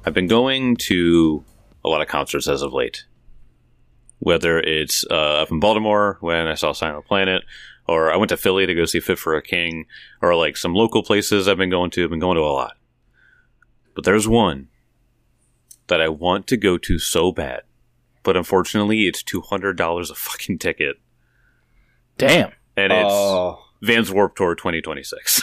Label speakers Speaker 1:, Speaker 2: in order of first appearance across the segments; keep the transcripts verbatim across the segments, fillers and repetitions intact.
Speaker 1: I've been going to a lot of concerts as of late. Whether it's uh, up in Baltimore when I saw Silent Planet, or I went to Philly to go see Fit for a King, or like some local places I've been going to. I've been going to a lot. But there's one that I want to go to so bad. But unfortunately, it's two hundred dollars a fucking ticket.
Speaker 2: Damn.
Speaker 1: And it's
Speaker 3: uh,
Speaker 1: Vans Warped Tour twenty twenty-six.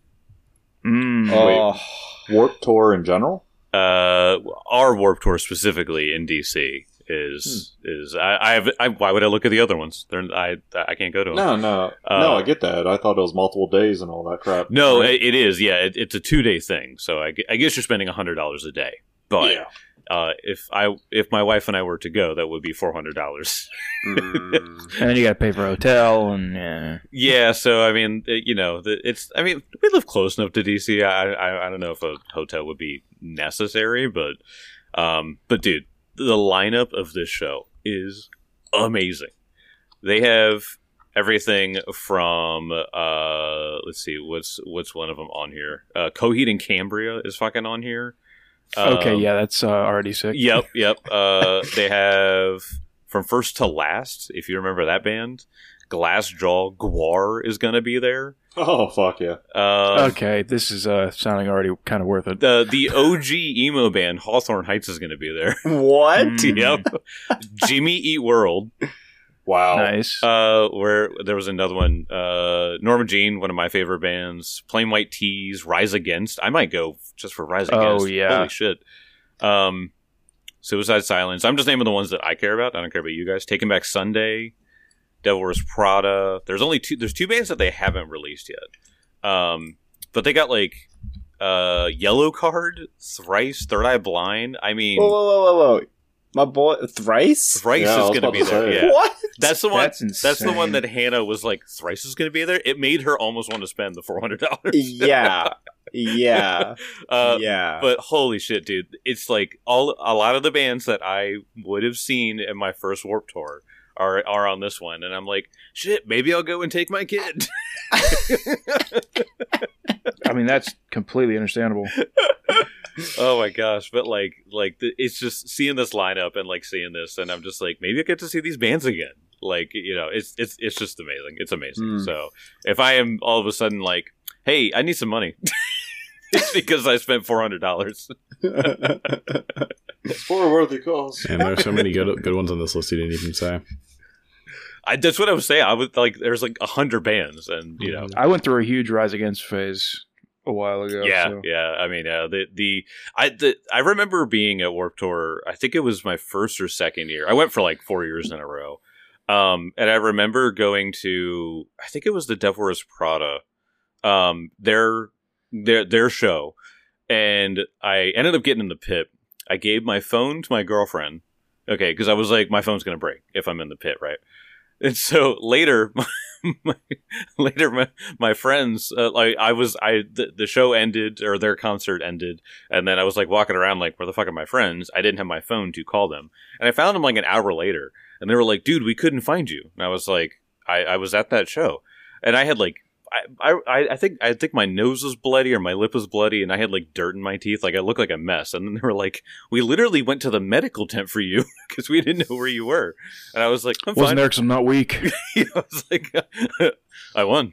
Speaker 2: Mm.
Speaker 3: uh, Warped Tour in general?
Speaker 1: Uh, our Warped Tour specifically in D C is hmm. is I, I have I, why would I look at the other ones? They're, I I can't go to them.
Speaker 3: No, no, uh, no. I get that. I thought it was multiple days and all that crap.
Speaker 1: No,
Speaker 3: right?
Speaker 1: it, it is. Yeah, it, it's a two day thing. So I, I guess you're spending a hundred dollars a day. But
Speaker 3: yeah.
Speaker 1: uh, if I if my wife and I were to go, that would be four hundred dollars.
Speaker 2: mm. And then you got to pay for a hotel and yeah.
Speaker 1: Yeah. So I mean, it, you know, it's. I mean, we live close enough to D C. I, I I don't know if a hotel would be necessary, but um, but dude, the lineup of this show is amazing. They have everything from uh, let's see, what's what's one of them on here? Uh, Coheed and Cambria is fucking on here.
Speaker 2: Okay,
Speaker 1: um,
Speaker 2: yeah, that's uh, already sick.
Speaker 1: Yep, yep. Uh, they have From First to Last, if you remember that band. Glassjaw Gwar is going to be there.
Speaker 3: Oh, fuck yeah.
Speaker 1: Um,
Speaker 2: okay, this is uh, sounding already kind of worth it.
Speaker 1: The the O G emo band Hawthorne Heights is going to be there.
Speaker 3: What?
Speaker 2: Mm.
Speaker 1: Yep. Jimmy Eat World.
Speaker 3: Wow.
Speaker 2: Nice.
Speaker 1: Uh, where there was another one. Uh, Norma Jean, one of my favorite bands. Plain White Tees, Rise Against. I might go just for Rise Against.
Speaker 2: Oh, yeah.
Speaker 1: Holy shit. Um, Suicide Silence. I'm just naming the ones that I care about. I don't care about you guys. Taking Back Sunday. Devil Wears Prada. There's only two. There's two bands that they haven't released yet. Um, but they got like uh, Yellow Card, Thrice, Third Eye Blind. I mean,
Speaker 4: Whoa, whoa, whoa, whoa, whoa. My boy, Thrice?
Speaker 1: Thrice
Speaker 3: Yeah, I
Speaker 1: is
Speaker 3: was
Speaker 1: going to
Speaker 3: about
Speaker 1: be
Speaker 3: to
Speaker 1: there.
Speaker 3: say.
Speaker 1: Yeah.
Speaker 4: What?
Speaker 1: That's the one.
Speaker 2: That's
Speaker 1: That's, the one
Speaker 2: insane.
Speaker 1: that Hannah was like. Thrice is going to be there. It made her almost want to spend the four hundred dollars.
Speaker 4: Yeah. Yeah.
Speaker 1: uh,
Speaker 4: yeah.
Speaker 1: But holy shit, dude! It's like all a lot of the bands that I would have seen in my first Warped Tour are are on this one, and I'm like, shit, maybe I'll go and take my kid.
Speaker 2: I mean, that's completely understandable.
Speaker 1: Oh my gosh! But like, like the, it's just seeing this lineup and like seeing this, and I'm just like, maybe I get to see these bands again. Like, you know, it's it's it's just amazing. It's amazing.
Speaker 4: Mm.
Speaker 1: So if I am all of a sudden like, hey, I need some money, it's because I spent four hundred dollars.
Speaker 3: It's for a worthy cause.
Speaker 5: And there's so many good good ones on this list you didn't even say.
Speaker 1: I, that's what I was saying. I was like, there's like a hundred bands, and you know,
Speaker 2: I went through a huge Rise Against phase a while ago.
Speaker 1: yeah,
Speaker 2: so.
Speaker 1: yeah. I mean, uh, the the I the I remember being at Warped Tour. I think it was my first or second year. I went for like four years in a row, um, and I remember going to. I think it was the Devil Wears Prada, um, their their their show, and I ended up getting in the pit. I gave my phone to my girlfriend. Okay, because I was like, my phone's gonna break if I'm in the pit, right? And so later, my, my, later my, my friends, uh, like I was, I the, the show ended or their concert ended, and then I was like walking around like, where the fuck are my friends? I didn't have my phone to call them, and I found them like an hour later, and they were like, "Dude, we couldn't find you." And I was like, "I, I was at that show," and I had like. I, I I think I think my nose was bloody or my lip was bloody and I had like dirt in my teeth, like I looked like a mess. And then they were like, "We literally went to the medical tent for you because we didn't know where you were." And I was like, "I'm
Speaker 2: Wasn't
Speaker 1: fine."
Speaker 2: there because I'm not weak.
Speaker 1: I was like, "I won."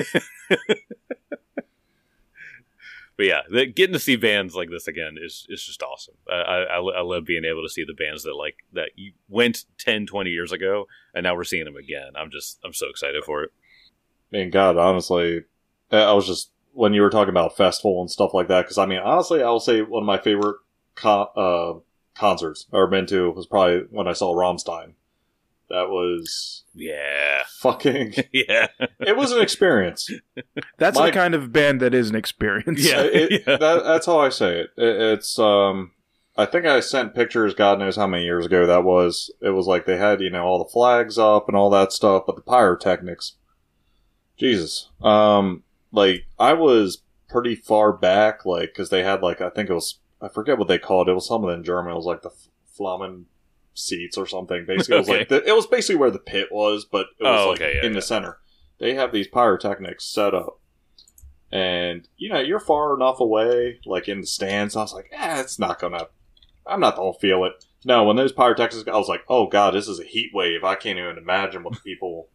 Speaker 1: But yeah, the, getting to see bands like this again is is just awesome. I, I I love being able to see the bands that like that you went ten, twenty years ago and now we're seeing them again. I'm just I'm so excited for it.
Speaker 3: I mean, God, honestly, I was just, when you were talking about festival and stuff like that, because I mean, honestly, I will say one of my favorite con- uh, concerts I've ever been to was probably when I saw Rammstein. That was
Speaker 1: Yeah.
Speaker 3: fucking,
Speaker 1: Yeah.
Speaker 3: it was an experience.
Speaker 2: That's
Speaker 3: My-
Speaker 2: the kind of band that is an experience.
Speaker 1: Yeah.
Speaker 3: It,
Speaker 1: Yeah.
Speaker 3: that, that's how I say it. it. It's, um, I think I sent pictures, God knows how many years ago that was. It was like they had, you know, all the flags up and all that stuff, but the pyrotechnics, Jesus. Um, like, I was pretty far back, like, because they had, like, I think it was, I forget what they called it. It was something in German. It was like the Flammen seats or something. Basically, it was
Speaker 1: Okay.
Speaker 3: like, the, it was basically where the pit was, but it was,
Speaker 1: Oh,
Speaker 3: like,
Speaker 1: okay, yeah,
Speaker 3: in
Speaker 1: yeah.
Speaker 3: the center. They have these pyrotechnics set up. And, you know, you're far enough away, like, in the stands. I was like, eh, it's not gonna I'm not gonna feel it. No, when those pyrotechnics, I was like, oh god, this is a heat wave. I can't even imagine what the people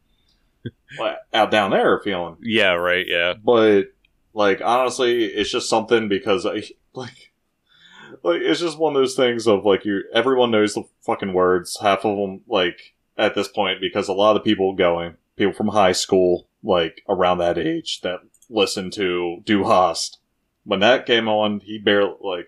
Speaker 3: out down there are feeling.
Speaker 1: Yeah, right. Yeah,
Speaker 3: but like honestly, it's just something because I like, like it's just one of those things of like you. Everyone knows the fucking words. Half of them like at this point because a lot of the people going, people from high school, like around that age that listen to Du Hast. When that came on, he barely like.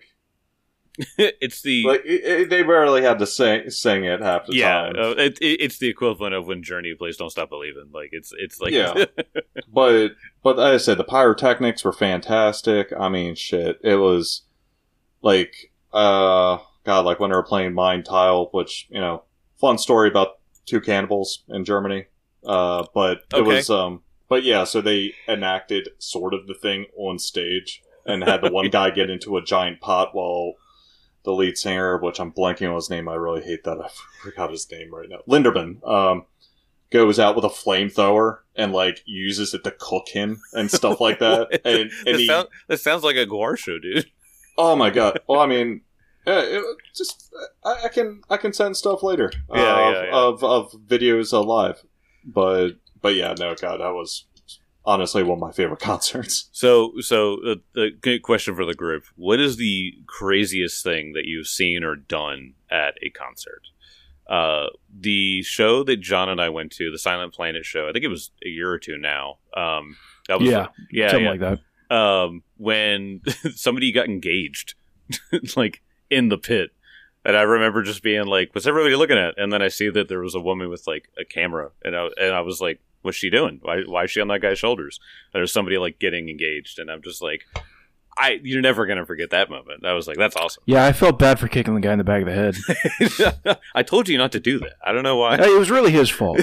Speaker 1: it's the
Speaker 3: like it, it, they barely had to sing sing it half the
Speaker 1: yeah,
Speaker 3: time.
Speaker 1: uh, it, it, it's the equivalent of when Journey plays "Don't Stop Believing." Like it's it's like
Speaker 3: yeah, but but like I said, the pyrotechnics were fantastic. I mean, shit, it was like uh, God, like when they were playing Mind Tile, which you know, fun story about two cannibals in Germany. Uh, but it
Speaker 1: Okay.
Speaker 3: was um, but yeah, so they enacted sort of the thing on stage and had the one guy get into a giant pot while the lead singer, which I'm blanking on his name, I really hate that. I forgot his name right now. Linderman, um, goes out with a flamethrower and like uses it to cook him and stuff like that.
Speaker 1: What?
Speaker 3: and and
Speaker 1: that,
Speaker 3: he,
Speaker 1: sound, that sounds like a Guar show, dude.
Speaker 3: oh my god! Well, I mean, uh, it, just I, I can I can send stuff later uh,
Speaker 1: Yeah,
Speaker 3: of,
Speaker 1: yeah, yeah.
Speaker 3: of of videos uh, live, but but yeah, no, God, that was honestly one of my favorite concerts.
Speaker 1: So, so uh, the good question for the group: what is the craziest thing that you've seen or done at a concert? Uh, the show that John and I went to, the Silent Planet show, I think it was a year or two now. Um, that was
Speaker 2: Yeah,
Speaker 1: yeah,
Speaker 2: something
Speaker 1: yeah.
Speaker 2: like that.
Speaker 1: Um, when somebody got engaged, like in the pit. And I remember just being like, "What's everybody looking at?" And then I see that there was a woman with like a camera, and I and I was like, "What's she doing? Why why is she on that guy's shoulders?" And there's somebody like getting engaged, and I'm just like, "I you're never gonna forget that moment." I was like, "That's awesome."
Speaker 2: Yeah, I felt bad for kicking the guy in the back of the head.
Speaker 1: I told you not to do that. I don't know why.
Speaker 2: Hey, it was really his fault.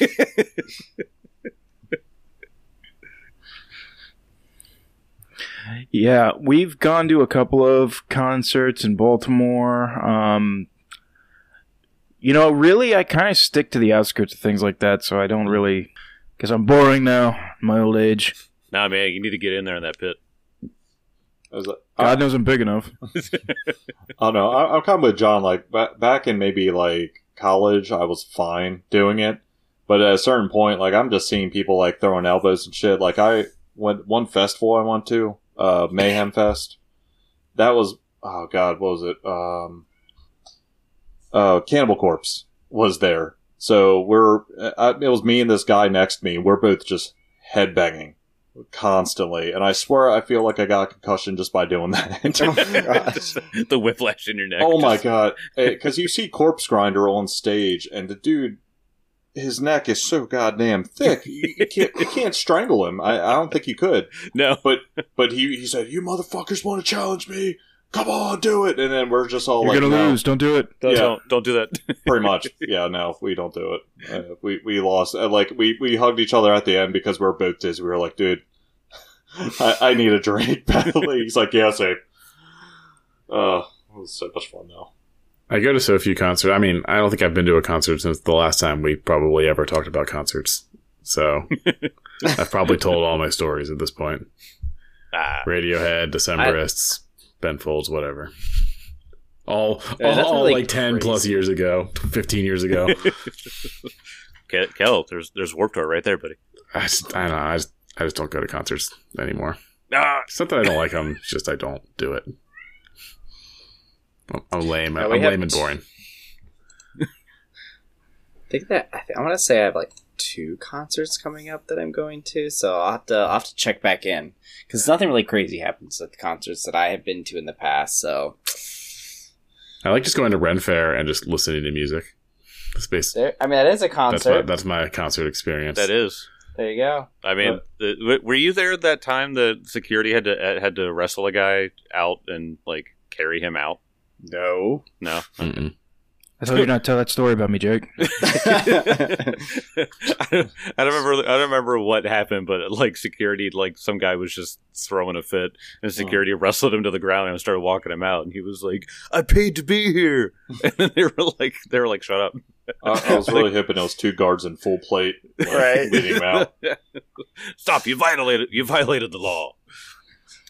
Speaker 2: Yeah, we've gone to a couple of concerts in Baltimore. Um, you know, really, I kind of stick to the outskirts of things like that, so I don't really, because I'm boring now, my old age.
Speaker 1: Nah, man, you need to get in there in that pit.
Speaker 3: I was like,
Speaker 2: God knows I'm big enough.
Speaker 3: I don't know. I, I'm kind of with John. Like ba- back in maybe like college, I was fine doing it, but at a certain point, like I'm just seeing people like throwing elbows and shit. Like I went one festival I went to, uh, Mayhem Fest. That was oh god, what was it? Um, uh, Cannibal Corpse was there. So we're uh, it was me and this guy next to me. We're both just headbanging constantly, and I swear I feel like I got a concussion just by doing that.
Speaker 1: The whiplash in your neck.
Speaker 3: Oh my
Speaker 1: just-
Speaker 3: god! Because you see Corpse Grinder on stage, and the dude, his neck is so goddamn thick. You, you can't, you can't strangle him. I, I don't think you could.
Speaker 1: No.
Speaker 3: But but he he said, "You motherfuckers want to challenge me? Come on, do it!" And then we're just all
Speaker 2: You're
Speaker 3: like,
Speaker 2: gonna
Speaker 3: no.
Speaker 2: lose. Don't do it.
Speaker 1: Don't,
Speaker 3: Yeah.
Speaker 1: don't, don't do that.
Speaker 3: Pretty much, yeah. No, we don't do it. Uh, we we lost. Uh, like we, we hugged each other at the end because we were both dizzy. We were like, "Dude, I, I need a drink badly." He's like, "Yeah, same." Uh, it was so much fun though.
Speaker 5: I go to so few concerts. I mean, I don't think I've been to a concert since the last time we probably ever talked about concerts. So I've probably told all my stories at this point.
Speaker 1: Ah,
Speaker 5: Radiohead, Decemberists, Ben Folds, whatever. All,
Speaker 4: Yeah,
Speaker 5: all,
Speaker 4: that's
Speaker 5: all
Speaker 4: really
Speaker 5: like ten
Speaker 4: crazy.
Speaker 5: plus years ago, fifteen years ago.
Speaker 1: Ke- Kel, there's there's Warped Tour right there, buddy.
Speaker 5: I just, I don't know. I just, I just don't go to concerts anymore.
Speaker 1: Ah,
Speaker 5: It's not that I don't like them. It's just I don't do it. I'm- I'm lame.
Speaker 4: Yeah,
Speaker 5: I'm
Speaker 4: we have
Speaker 5: lame and
Speaker 4: t-
Speaker 5: boring.
Speaker 4: I think that I, think, I want to say I have like two concerts coming up that I'm going to, so I'll have to I'll have to check back in because nothing really crazy happens at the concerts that I have been to in the past. So
Speaker 5: I like just going to Ren Fair and just listening to music. That's basically,
Speaker 4: there, I mean, that is a
Speaker 5: that's my,
Speaker 4: concert.
Speaker 5: that's my concert experience.
Speaker 1: that is.
Speaker 4: There you go.
Speaker 1: I mean, the, w- were you there at that time that security had to uh, had to wrestle a guy out and like carry him out?
Speaker 4: No.
Speaker 1: No.
Speaker 5: Mm-mm.
Speaker 2: I told you not to tell that story about me, Jake.
Speaker 1: I don't, I don't remember. I don't remember what happened, but like security, like some guy was just throwing a fit, and security wrestled him to the ground and started walking him out. And he was like, "I paid to be here," and then they were like, "They were like, shut up."
Speaker 3: I, I was really hoping it was two guards in full plate, like,
Speaker 4: Right.
Speaker 3: leading him out.
Speaker 1: Stop! You violated. You violated the law.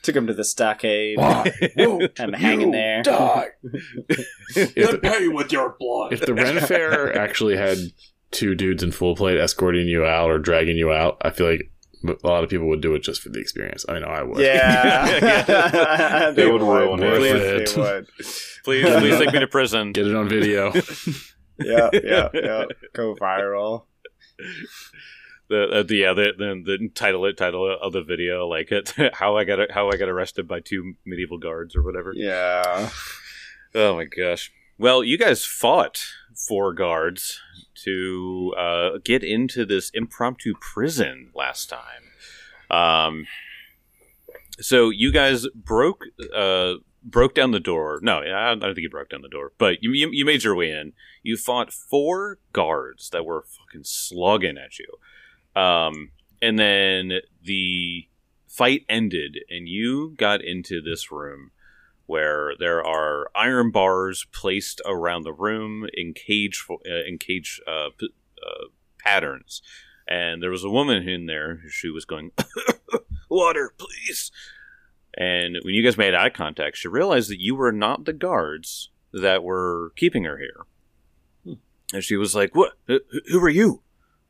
Speaker 4: Took him to the stockade.
Speaker 3: Why won't
Speaker 4: I'm hanging
Speaker 3: you
Speaker 4: there.
Speaker 3: Die.
Speaker 5: If
Speaker 3: Then
Speaker 5: the,
Speaker 3: pay with your blood.
Speaker 5: if the Ren Fair actually had two dudes in full plate escorting you out or dragging you out, I feel like a lot of people would do it just for the experience. I know I would.
Speaker 4: Yeah.
Speaker 3: They would ruin it.
Speaker 5: Please.
Speaker 4: They would.
Speaker 1: Please, please take me to prison.
Speaker 5: Get it on video.
Speaker 4: Yeah, yeah, yeah. Go viral.
Speaker 1: The, uh, the yeah the, the the title it title of the video like it how I got how I got arrested by two medieval guards or whatever.
Speaker 4: Yeah.
Speaker 1: Oh my gosh. Well, you guys fought four guards to uh, get into this impromptu prison last time. Um, so you guys broke uh, broke down the door. No, I don't think you broke down the door, but you, you you made your way in. You fought four guards that were fucking slugging at you. Um, and then the fight ended, and you got into this room where there are iron bars placed around the room in cage uh, in cage uh, p- uh, patterns, and there was a woman in there. She was going, "Water, please." And when you guys made eye contact, she realized that you were not the guards that were keeping her here, hmm. and she was like, "What? Who, who are you?"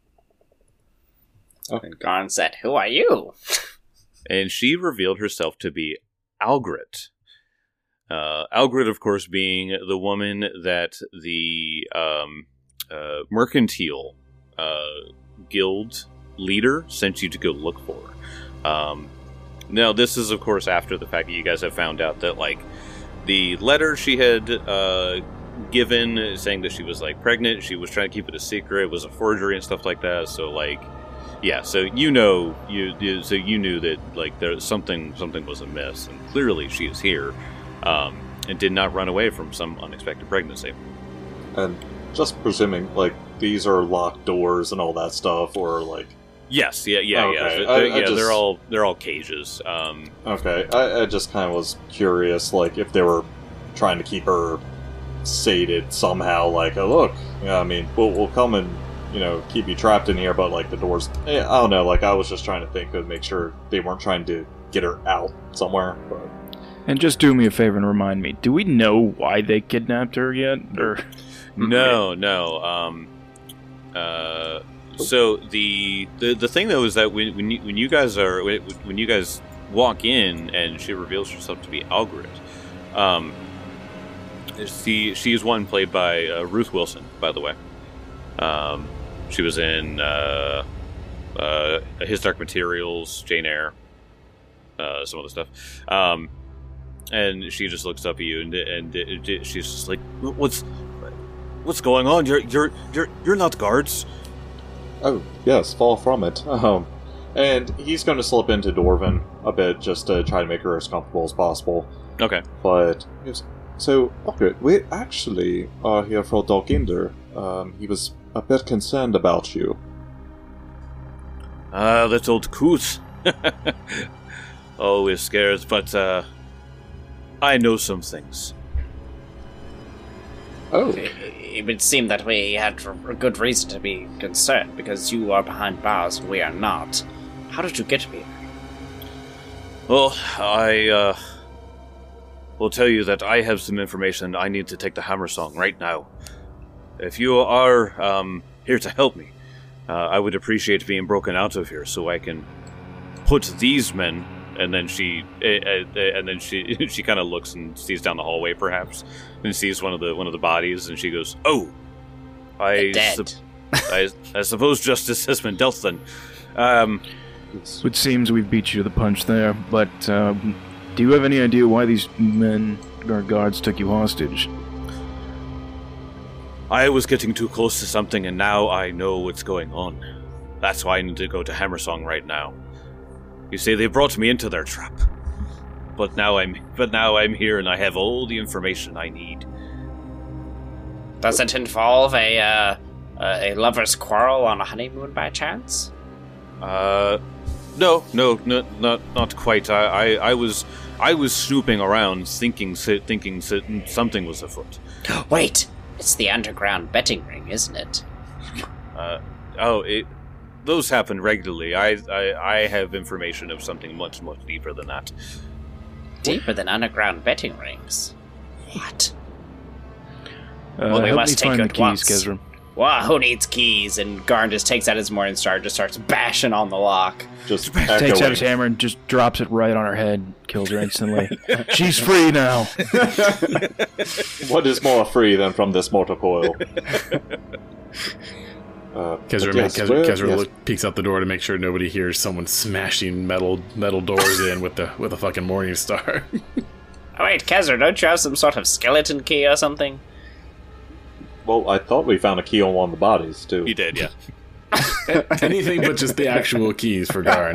Speaker 4: And Garn said, "Who are you?"
Speaker 1: And she revealed herself to be Algrit. Uh, Algrit, of course, being the woman that the um, uh, mercantile uh, guild leader sent you to go look for. Um, now, this is, of course, after the fact that you guys have found out that, like, the letter she had uh, given saying that she was, like, pregnant, she was trying to keep it a secret, it was a forgery and stuff like that, so, like... Yeah, so you know, you, you so you knew that like there something something was amiss, and clearly she is here, um, and did not run away from some unexpected pregnancy.
Speaker 3: And just presuming, like, these are locked doors and all that stuff, or like.
Speaker 1: Yes, yeah, yeah,
Speaker 3: Okay,
Speaker 1: yeah.
Speaker 3: I-
Speaker 1: They're,
Speaker 3: I
Speaker 1: yeah,
Speaker 3: just-
Speaker 1: they're all they're all cages. Um,
Speaker 3: Okay, I, I just kind of was curious, like, if they were trying to keep her sated somehow. Like, oh look, yeah, I mean, we'll we'll come and. You know, keep you trapped in here, but like the doors. Eh, I don't know. Like I was just trying to think of make sure they weren't trying to get her out somewhere. But
Speaker 2: And just do me a favor and remind me, do we know why they kidnapped her yet? Or
Speaker 1: no, no. Um, uh, so the, the the thing though is that when when you, when you guys are when, when you guys walk in and she reveals herself to be Algrit, um, she she is one played by uh, Ruth Wilson, by the way. Um, she was in uh, uh, His Dark Materials, Jane Eyre, uh, some other stuff. Um, and she just looks up at you, and and it, it, she's just like, "What's what's going on? You're you're you're you're not guards."
Speaker 3: oh yes, fall from it. Um, and he's going to slip into Dorvin a bit just to try to make her as comfortable as possible.
Speaker 1: Okay.
Speaker 3: But he was, so okay, we actually are here for Dolginder. Um, he was a bit concerned about you.
Speaker 1: Ah, that old coot. Always scared, but uh, I know some things.
Speaker 3: Oh,
Speaker 4: It, it would seem that we had a good reason to be concerned, because you are behind bars and we are not. How did you get here?
Speaker 1: Well, I uh, will tell you that I have some information. I need to take the Hammer Song right now. If you are um, here to help me, uh, I would appreciate being broken out of here so I can put these men. And then she, uh, uh, and then she, she kind of looks and sees down the hallway, perhaps, and sees one of the one of the bodies, and she goes, "Oh, I,
Speaker 4: Dead.
Speaker 1: sup- I, I suppose justice has been dealt then." Um,
Speaker 2: it seems we've beat you to the punch there, but um, do you have any idea why these men, our guards, took you hostage?
Speaker 1: I was getting too close to something, and now I know what's going on. That's why I need to go to Hammersong right now. You see, they brought me into their trap, but now I'm but now I'm here, and I have all the information I need.
Speaker 4: Does it involve a uh, a lover's quarrel on a honeymoon by chance?
Speaker 1: Uh, no, no, no, not not quite. I, I, I was I was snooping around, thinking thinking something was afoot.
Speaker 4: Wait, it's the underground betting ring, isn't it?
Speaker 1: Uh, oh, it. Those happen regularly. I, I I have information of something much, much deeper than that.
Speaker 4: Deeper than underground betting rings. What?
Speaker 2: Uh,
Speaker 4: Well, we
Speaker 2: help
Speaker 4: must
Speaker 2: me
Speaker 4: take
Speaker 2: find
Speaker 4: it
Speaker 2: the keys,
Speaker 4: once.
Speaker 2: Kezra.
Speaker 4: Wow, who needs keys? And Garn just takes out his Morningstar and just starts bashing on the lock.
Speaker 3: Just
Speaker 2: Takes out his
Speaker 3: echoing.
Speaker 2: hammer and just drops it right on her head. Kills her instantly. She's free now.
Speaker 3: What is more free than from this mortal coil? Uh,
Speaker 5: Kezra,
Speaker 3: but yes,
Speaker 5: Kezra,
Speaker 3: we're-
Speaker 5: Kezra
Speaker 3: yes.
Speaker 5: look, peeks out the door to make sure nobody hears someone smashing metal metal doors in with the with a fucking morning star.
Speaker 4: Oh, wait, Kezra, don't you have some sort of skeleton key or something?
Speaker 3: Well, I thought we found a key on one of the bodies too.
Speaker 1: You did, yeah.
Speaker 5: Anything but just the actual keys for Garn.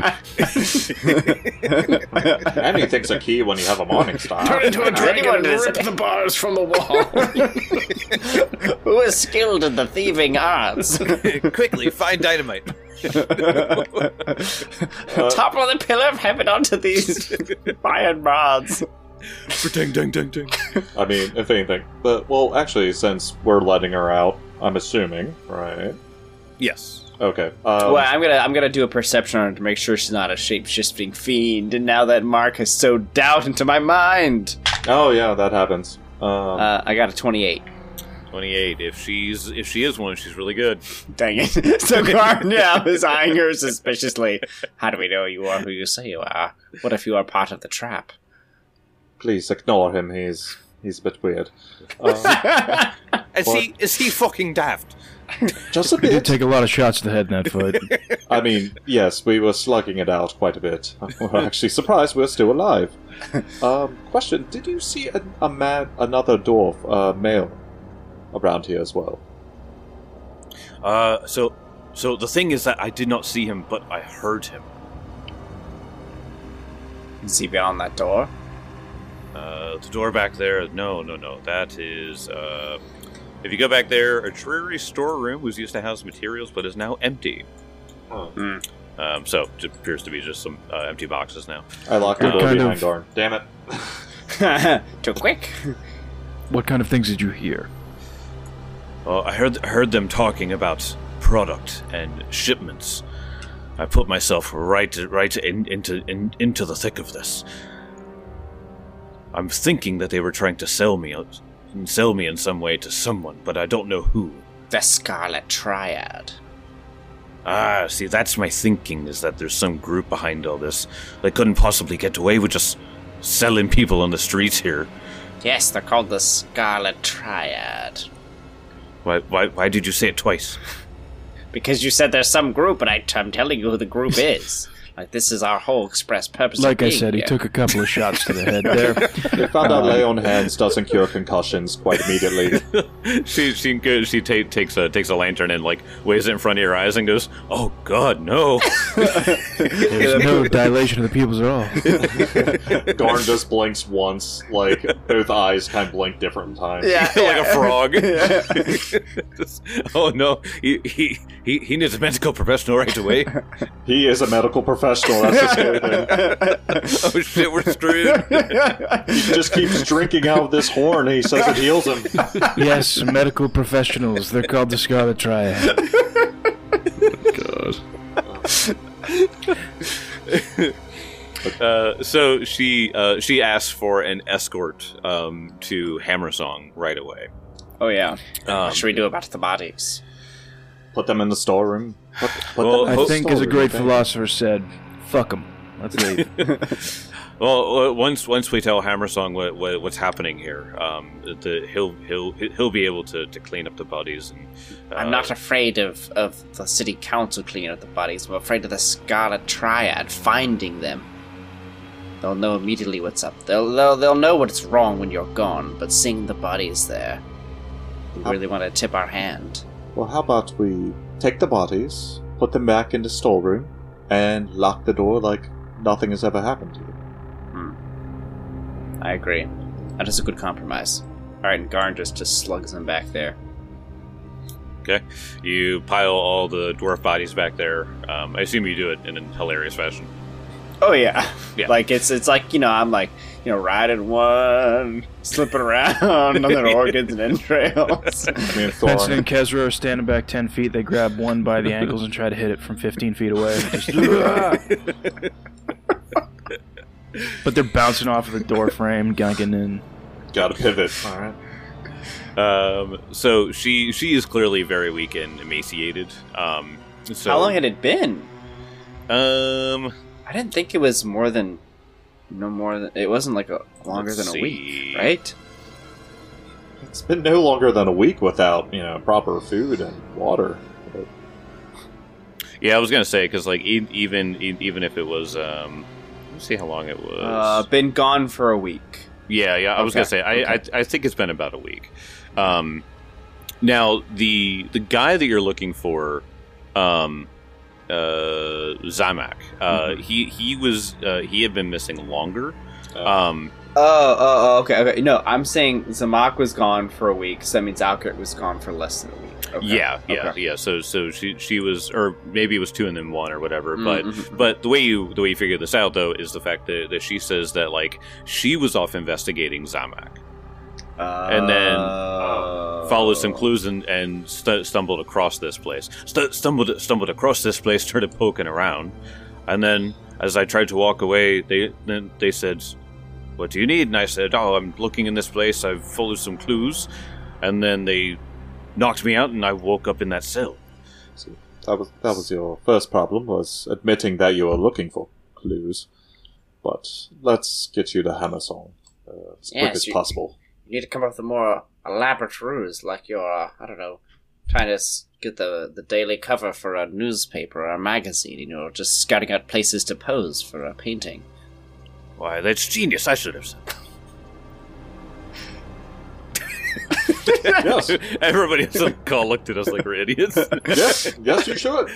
Speaker 3: And he thinks a key when you have a morning star.
Speaker 5: Turn into a dragon
Speaker 4: Anyone
Speaker 5: and
Speaker 4: is-
Speaker 5: rip the bars from the wall.
Speaker 4: Who is skilled in the thieving arts?
Speaker 1: Quickly, find dynamite.
Speaker 4: Topple the pillar of heaven onto these iron rods.
Speaker 1: Ding, ding, ding, ding.
Speaker 3: I mean, if anything. But, well, actually, since we're letting her out, I'm assuming, right?
Speaker 1: Yes.
Speaker 3: Okay. Um,
Speaker 4: Well, I'm gonna I'm gonna do a perception on her to make sure she's not a shape-shifting fiend. And now that Mark has sowed doubt into my mind,
Speaker 3: oh, yeah, that happens. Um,
Speaker 4: uh, I got a twenty-eight.
Speaker 1: twenty-eight. If she's if she is one, she's really good.
Speaker 4: Dang it! So Garn, yeah, is eyeing her suspiciously. How do we know you are who you say you are? What if you are part of the trap?
Speaker 3: please ignore him. He's he's a bit weird. Um,
Speaker 1: Is
Speaker 3: What?
Speaker 1: he is he fucking daft?
Speaker 3: just a
Speaker 2: We did
Speaker 3: bit.
Speaker 2: take a lot of shots to the head in that fight.
Speaker 3: I mean, yes, we were slugging it out quite a bit. We're actually surprised we're still alive. Um, question: did you see a, a man, another dwarf, uh, male, around here as well?
Speaker 1: Uh, so so the thing is that I did not see him, but I heard him.
Speaker 4: Is he beyond that door?
Speaker 1: Uh, the door back there. No, no, no. That is. Uh, if you go back there, a dreary storeroom was used to house materials, but is now empty.
Speaker 3: Oh.
Speaker 4: Hmm.
Speaker 1: Um, so it appears to be just some uh, empty boxes now.
Speaker 3: I locked the
Speaker 2: What
Speaker 3: door
Speaker 2: kind
Speaker 3: behind
Speaker 2: of-
Speaker 3: Garn. Damn it!
Speaker 4: Too quick.
Speaker 2: What kind of things did you hear?
Speaker 1: Well, I heard heard them talking about product and shipments. I put myself right right in, into in, into the thick of this. I'm thinking that they were trying to sell me, sell me in some way to someone, but I don't know who.
Speaker 4: The Scarlet Triad.
Speaker 1: Ah, see, that's my thinking, is that there's some group behind all this. They couldn't possibly get away with just selling people on the streets here.
Speaker 4: Yes, they're called the Scarlet Triad.
Speaker 1: Why, why, why did you say it twice?
Speaker 4: Because you said there's some group, and I, I'm telling you who the group is. Like, this is our whole express purpose.
Speaker 2: Like
Speaker 4: of
Speaker 2: I
Speaker 4: being
Speaker 2: said, he
Speaker 4: here.
Speaker 2: took a couple of shots to the head there.
Speaker 3: They found out lay on hands doesn't cure concussions quite immediately.
Speaker 1: she she goes, she ta- takes a takes a lantern and like waves it in front of your eyes and goes, "Oh God, no!"
Speaker 2: There's no dilation of the pupils at all.
Speaker 3: Garn just blinks once, like both eyes kind of blink different times.
Speaker 4: Yeah,
Speaker 1: like a frog.
Speaker 4: Yeah.
Speaker 1: Oh no, he, he he he needs a medical professional right away.
Speaker 3: He is a medical professional. That's the scary thing.
Speaker 1: Oh shit, we're screwed.
Speaker 3: He just keeps drinking out of this horn. And he says it heals him.
Speaker 2: Yes, medical professionals. They're called the Scarlet Triad.
Speaker 5: God.
Speaker 1: Uh, so she uh, she asks for an escort um, to Hammersong right away.
Speaker 4: Oh, yeah.
Speaker 1: Um,
Speaker 4: What should we do about the bodies?
Speaker 3: Put them in the storeroom. Put, put
Speaker 1: Well,
Speaker 3: them in
Speaker 2: I
Speaker 3: the
Speaker 2: think, as a
Speaker 3: storeroom,
Speaker 2: great
Speaker 3: okay?
Speaker 2: philosopher said, fuck them. Let's leave.
Speaker 1: Well, uh, once once we tell Hammersong what, what what's happening here, um, the, he'll he'll he'll be able to, to clean up the bodies. And uh,
Speaker 4: I'm not afraid of, of the city council cleaning up the bodies. I'm afraid of the Scarlet Triad finding them. They'll know immediately what's up. They'll, they'll, they'll know what's wrong when you're gone, but seeing the bodies there, we really want to tip our hand.
Speaker 3: Well, how about we take the bodies, put them back in the storeroom, and lock the door like nothing has ever happened to you.
Speaker 4: I agree. That is a good compromise. Alright, and Garn just, just slugs them back there.
Speaker 1: Okay, you pile all the dwarf bodies back there. Um, I assume you do it in a hilarious fashion.
Speaker 4: Oh yeah.
Speaker 1: Yeah.
Speaker 4: Like it's it's like, you know, I'm like, you know, riding one, slipping around on their organs and entrails.
Speaker 3: I mean,
Speaker 2: Benson
Speaker 3: Thorn,
Speaker 2: and Kezra are standing back ten feet. They grab one by the ankles and try to hit it from fifteen feet away. Just, But they're bouncing off of the door frame, gunking in.
Speaker 3: Gotta pivot. All right.
Speaker 1: Um, so she she is clearly very weak and emaciated. Um, so
Speaker 4: How long had it been?
Speaker 1: Um,
Speaker 4: I didn't think it was more than no more than it wasn't like a longer
Speaker 1: Let's
Speaker 4: than
Speaker 1: see.
Speaker 4: a week, right?
Speaker 3: It's been no longer than a week without, you know, proper food and water.
Speaker 1: yeah, I was gonna say because like e- even e- even if it was um, let's see how long it was.
Speaker 4: Uh, been gone for a week.
Speaker 1: Yeah, yeah. I was
Speaker 4: Okay,
Speaker 1: gonna say I,
Speaker 4: okay.
Speaker 1: I I think it's been about a week. Um, now the the guy that you're looking for, um, uh, Zamak. Uh,
Speaker 4: Mhm.
Speaker 1: he he was uh, he had been missing longer.
Speaker 3: Uh,
Speaker 1: Um,
Speaker 4: Oh, oh, oh, okay, okay. No, I'm saying Zamak was gone for a week, so that means Alkert was gone for less than a week. Okay.
Speaker 1: yeah, yeah,
Speaker 4: Okay.
Speaker 1: yeah. So so she she was, or maybe it was two and then one or whatever. But
Speaker 4: Mhm.
Speaker 1: but the way you the way you figure this out though is the fact that, that she says that like she was off investigating Zamak. And then,
Speaker 4: Uh,
Speaker 1: Followed some clues and, and st- stumbled across this place. St- stumbled stumbled across this place, started poking around, and then as I tried to walk away, they then they said, "What do you need?" And I said, "Oh, I'm looking in this place. I've followed some clues," and then they knocked me out, and I woke up in that cell.
Speaker 3: So that was that was your first problem, was admitting that you were looking for clues. But let's get you to Hammersong uh, as quick
Speaker 4: Yes,
Speaker 3: as
Speaker 4: you-
Speaker 3: possible.
Speaker 4: You need to come up with a more elaborate ruse, like you're, uh, I don't know, trying to s- get the, the daily cover for a newspaper or a magazine, you know, just scouting out places to pose for a painting.
Speaker 1: Why, that's genius! I should have said.
Speaker 3: Yes.
Speaker 1: Everybody else on the call looked at us like we're idiots.
Speaker 3: yes, yes, you should.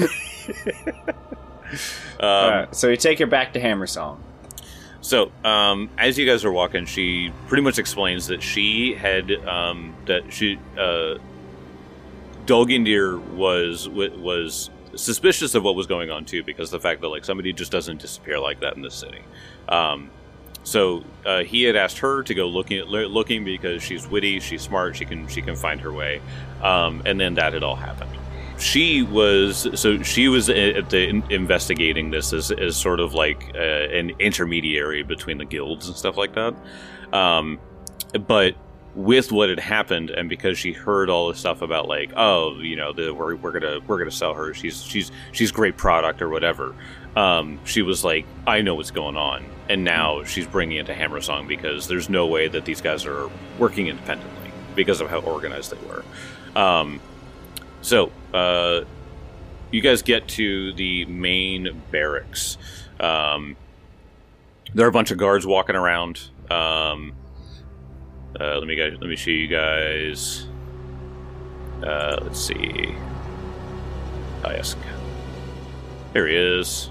Speaker 1: Um,
Speaker 4: Alright, so you take her back to Hammersong.
Speaker 1: So, um, as you guys are walking, she pretty much explains that she had um, that she uh, Dolgendir was was suspicious of what was going on too, because the fact that like somebody just doesn't disappear like that in the city. Um, so uh, he had asked her to go looking at looking because she's witty, she's smart, she can she can find her way, um, and then that had all happened. She was so she was at the investigating this as, as sort of like uh, an intermediary between the guilds and stuff like that. Um, but with what had happened, and because she heard all this stuff about like, oh, you know, the, we're we're gonna we're gonna sell her. She's she's she's great product or whatever. Um, she was like, I know what's going on, and now she's bringing it to Hammersong because there's no way that these guys are working independently because of how organized they were. Um, So, uh, you guys get to the main barracks. Um, there are a bunch of guards walking around. Um, uh, let me guys, let me show you guys. Uh, let's see. Oh, yes. There he is.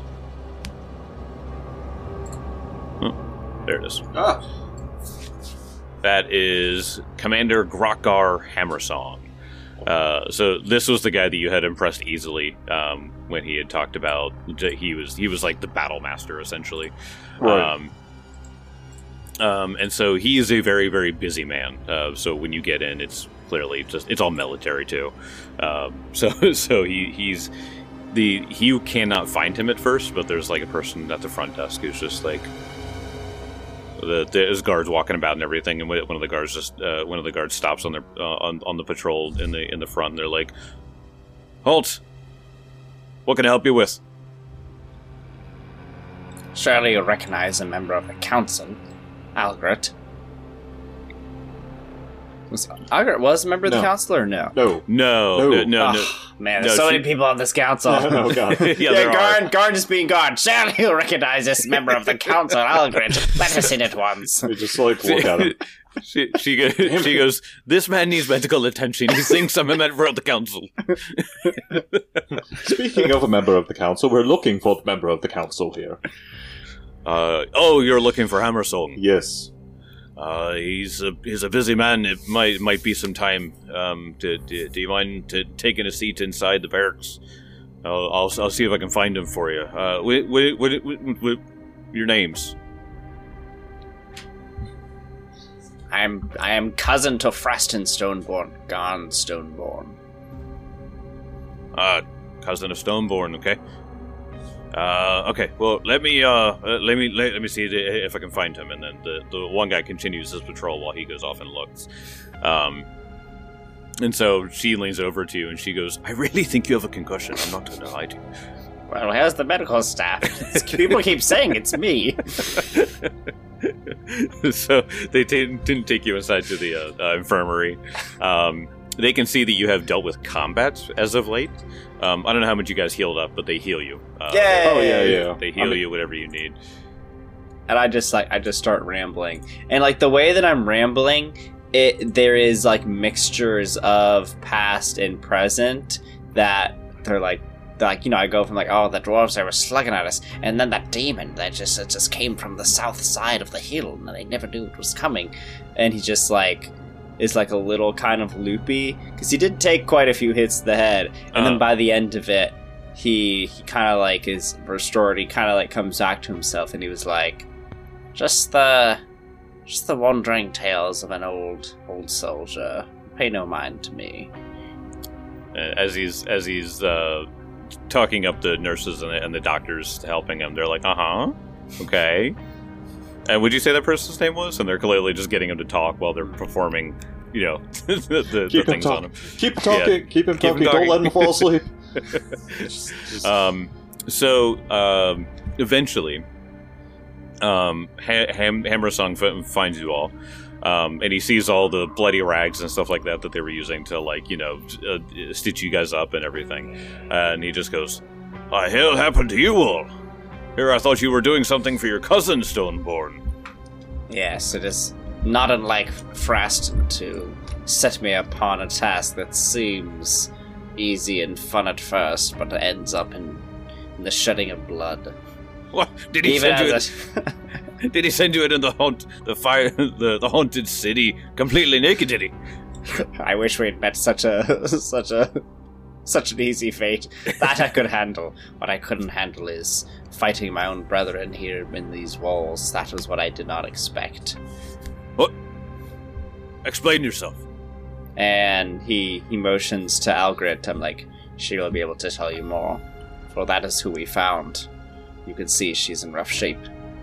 Speaker 1: Oh, there it is.
Speaker 3: Ah,
Speaker 1: That is Commander Grokgar Hammersong. Uh, so this was the guy that you had impressed easily um, when he had talked about he was he was like the battle master essentially,
Speaker 3: Right.
Speaker 1: um, um, and so he is a very very busy man. Uh, so when you get in, it's clearly just it's all military too. Um, so so he he's the you cannot find him at first, but there's like a person at the front desk who's just like. The, there's guards walking about and everything, and one of the guards just uh, one of the guards stops on their uh, on on the patrol in the in the front, and they're like, "Halt! What can I help you with?"
Speaker 4: Surely you recognize a member of the council, Algret. Was Algret was a member of the
Speaker 3: No.
Speaker 4: council or no?
Speaker 3: no.
Speaker 1: No,
Speaker 3: No.
Speaker 1: no, no. no.
Speaker 4: Oh, man, there's
Speaker 1: No,
Speaker 4: so
Speaker 1: she-
Speaker 4: many people on this council.
Speaker 3: Oh, God.
Speaker 1: yeah,
Speaker 4: Yeah,
Speaker 1: there are.
Speaker 4: Garn, Garn just being Garn. Surely you recognize this member of the council, Algret. Let us in at once.
Speaker 3: We just like look at him.
Speaker 1: she she goes, she goes. This man needs medical attention. He thinks I'm a member of the council.
Speaker 3: Speaking of a member of the council, we're looking for the member of the council here.
Speaker 1: Uh, oh, you're looking for Hammersong.
Speaker 3: Yes.
Speaker 1: Uh, he's a he's a busy man. It might might be some time. Um, to, to, do you mind to taking a seat inside the barracks? I'll I'll, I'll see if I can find him for you. Uh, what what what, what, what your names?
Speaker 4: I'm I am cousin to Fraston Stoneborn, Garn Stoneborn.
Speaker 1: Uh, cousin of Stoneborn. Okay. Uh, okay, well, let me, uh, let me, let, let me see if I can find him, and then the, the one guy continues his patrol while he goes off and looks. Um, and so she leans over to you, and she goes, I really think you have a concussion. I'm not gonna lie to you.
Speaker 4: Well, here's the medical staff. People keep saying it's me.
Speaker 1: So they t- didn't take you inside to the uh, uh, infirmary. Um, they can see that you have dealt with combat as of late. Um, I don't know how much you guys healed up, but they heal you. Uh,
Speaker 4: Yay!
Speaker 3: Oh, yeah, yeah.
Speaker 1: They heal
Speaker 3: I mean-
Speaker 1: you whatever you need.
Speaker 4: And I just like I just start rambling, and like the way that I'm rambling, it there is like mixtures of past and present that they're like. Like, you know, I go from like, oh, the dwarves, they were slugging at us, and then that demon that just it just came from the south side of the hill, and they never knew it was coming. And he just like is like a little kind of loopy because he did take quite a few hits to the head, and
Speaker 1: Uh-huh.
Speaker 4: then by the end of it, he he kind of like is restored. He kind of like comes back to himself, and he was like, just the just the wandering tales of an old old soldier. Pay no mind to me.
Speaker 1: Uh, as he's as he's uh, talking up the nurses and the, and the doctors helping him, they're like, uh-huh, okay. And would you say that person's name was? And they're clearly just getting him to talk while they're performing, you know, the, the, the
Speaker 3: Keep him
Speaker 1: things on him.
Speaker 3: talking. Keep talking.
Speaker 1: Yeah.
Speaker 3: Keep him
Speaker 1: Keep him
Speaker 3: talking. Don't
Speaker 1: talking.
Speaker 3: let him fall asleep. Just- just-
Speaker 1: Um, so, um, eventually, um, ha- Ham- Hammer Song f- finds you all. Um, and he sees all the bloody rags and stuff like that that they were using to, like, you know, uh, stitch you guys up and everything. And he just goes, "What the hell happened to you all? Here, I thought you were doing something for your cousin, Stoneborn."
Speaker 4: Yes, it is not unlike Fraston to set me upon a task that seems easy and fun at first, but ends up in, in the shedding of blood.
Speaker 1: What did he
Speaker 4: Even
Speaker 1: send you?
Speaker 4: as
Speaker 1: In,
Speaker 4: a,
Speaker 1: did he send you in the haunt, the fire, the, the haunted city, completely naked? Did he?
Speaker 4: I wish we had met such a such a such an easy fate. That I could handle. What I couldn't handle is fighting my own brethren here in these walls. That was what I did not expect.
Speaker 1: What? Explain yourself.
Speaker 4: And he he motions to Algrit. I'm like, she will be able to tell you more, for that is who we found. You can see she's in rough shape.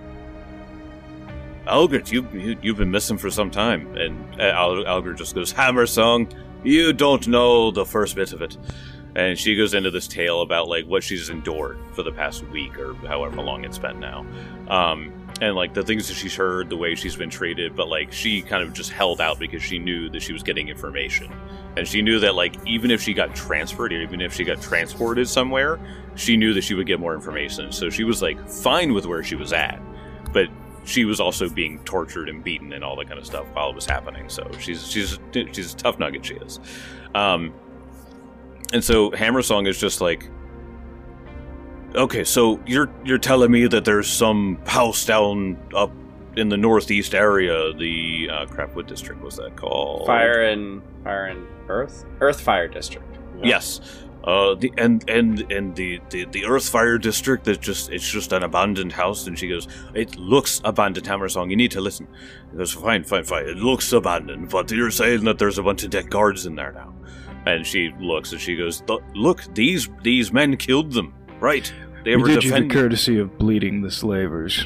Speaker 1: Algert, you, you, you've been missing for some time. And uh, Al- Algert just goes, Hammer Song, you don't know the first bit of it. And she goes into this tale about, like, what she's endured for the past week or however long it's been now. Um, and, like, the things that she's heard, the way she's been treated, but, like, she kind of just held out because she knew that she was getting information. And she knew that, like, even if she got transferred, or even if she got transported somewhere, she knew that she would get more information. So she was, like, fine with where she was at. But she was also being tortured and beaten and all that kind of stuff while it was happening. So she's she's she's a tough nugget, she is. Um, and so Hammer Song is just like, okay, so you're you're telling me that there's some house down up in the northeast area, the uh, crap, what district was that called?
Speaker 4: Fire and Fire and Earth? Earth Fire District.
Speaker 1: Yes. Uh, the and and and the, the, the Earth Fire District, that just it's just an abandoned house. And she goes, it looks abandoned, Hammer Song. You need to listen. He goes, fine, fine, fine. It looks abandoned, but you're saying that there's a bunch of dead guards in there now. And she looks and she goes, look, these these men killed them, right? They
Speaker 2: we
Speaker 1: were
Speaker 2: did you the
Speaker 1: defending.
Speaker 2: courtesy of bleeding the slavers.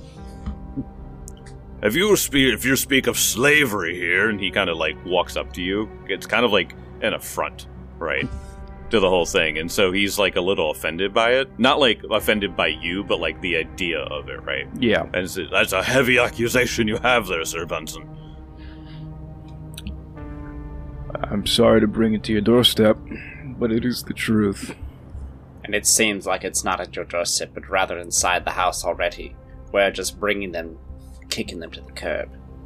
Speaker 1: If you speak, if you speak of slavery here, and he kind of like walks up to you, it's kind of like an affront, right? To the whole thing, and so he's like a little offended by it. Not like offended by you, but like the idea of it, right?
Speaker 2: Yeah.
Speaker 1: And it's, that's a heavy accusation you have there, Sir Bunsen.
Speaker 2: I'm sorry to bring it to your doorstep, but it is the truth.
Speaker 4: And it seems like it's not at your doorstep, but rather inside the house already. We're just bringing them, kicking them to the curb.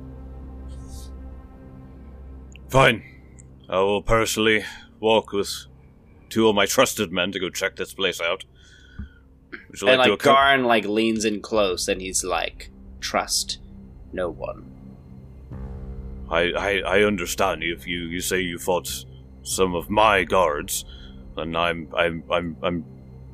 Speaker 1: Fine. I will personally walk with two of my trusted men to go check this place out. Would you
Speaker 4: And
Speaker 1: like
Speaker 4: like
Speaker 1: to accom-
Speaker 4: Garn like leans in close, and he's like, "Trust no one."
Speaker 1: I, I I understand if you, you say you fought some of my guards, then I'm I'm I'm I'm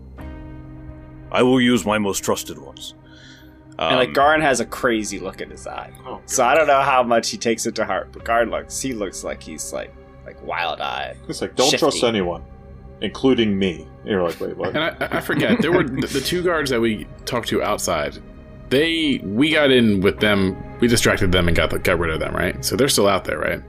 Speaker 1: I will use my most trusted ones. Um,
Speaker 4: And like Garn has a crazy look in his eye,
Speaker 3: Oh,
Speaker 4: so I don't know how much he takes it to heart. But Garn looks, he looks like he's like like wild eyed.
Speaker 3: It's like, don't
Speaker 4: Shifty.
Speaker 3: trust anyone. including me. And you're like, wait, what?
Speaker 5: And I, I forget, there were the, the two guards that we talked to outside. They, we got in with them, we distracted them and got, got rid of them, right? So they're still out there, right?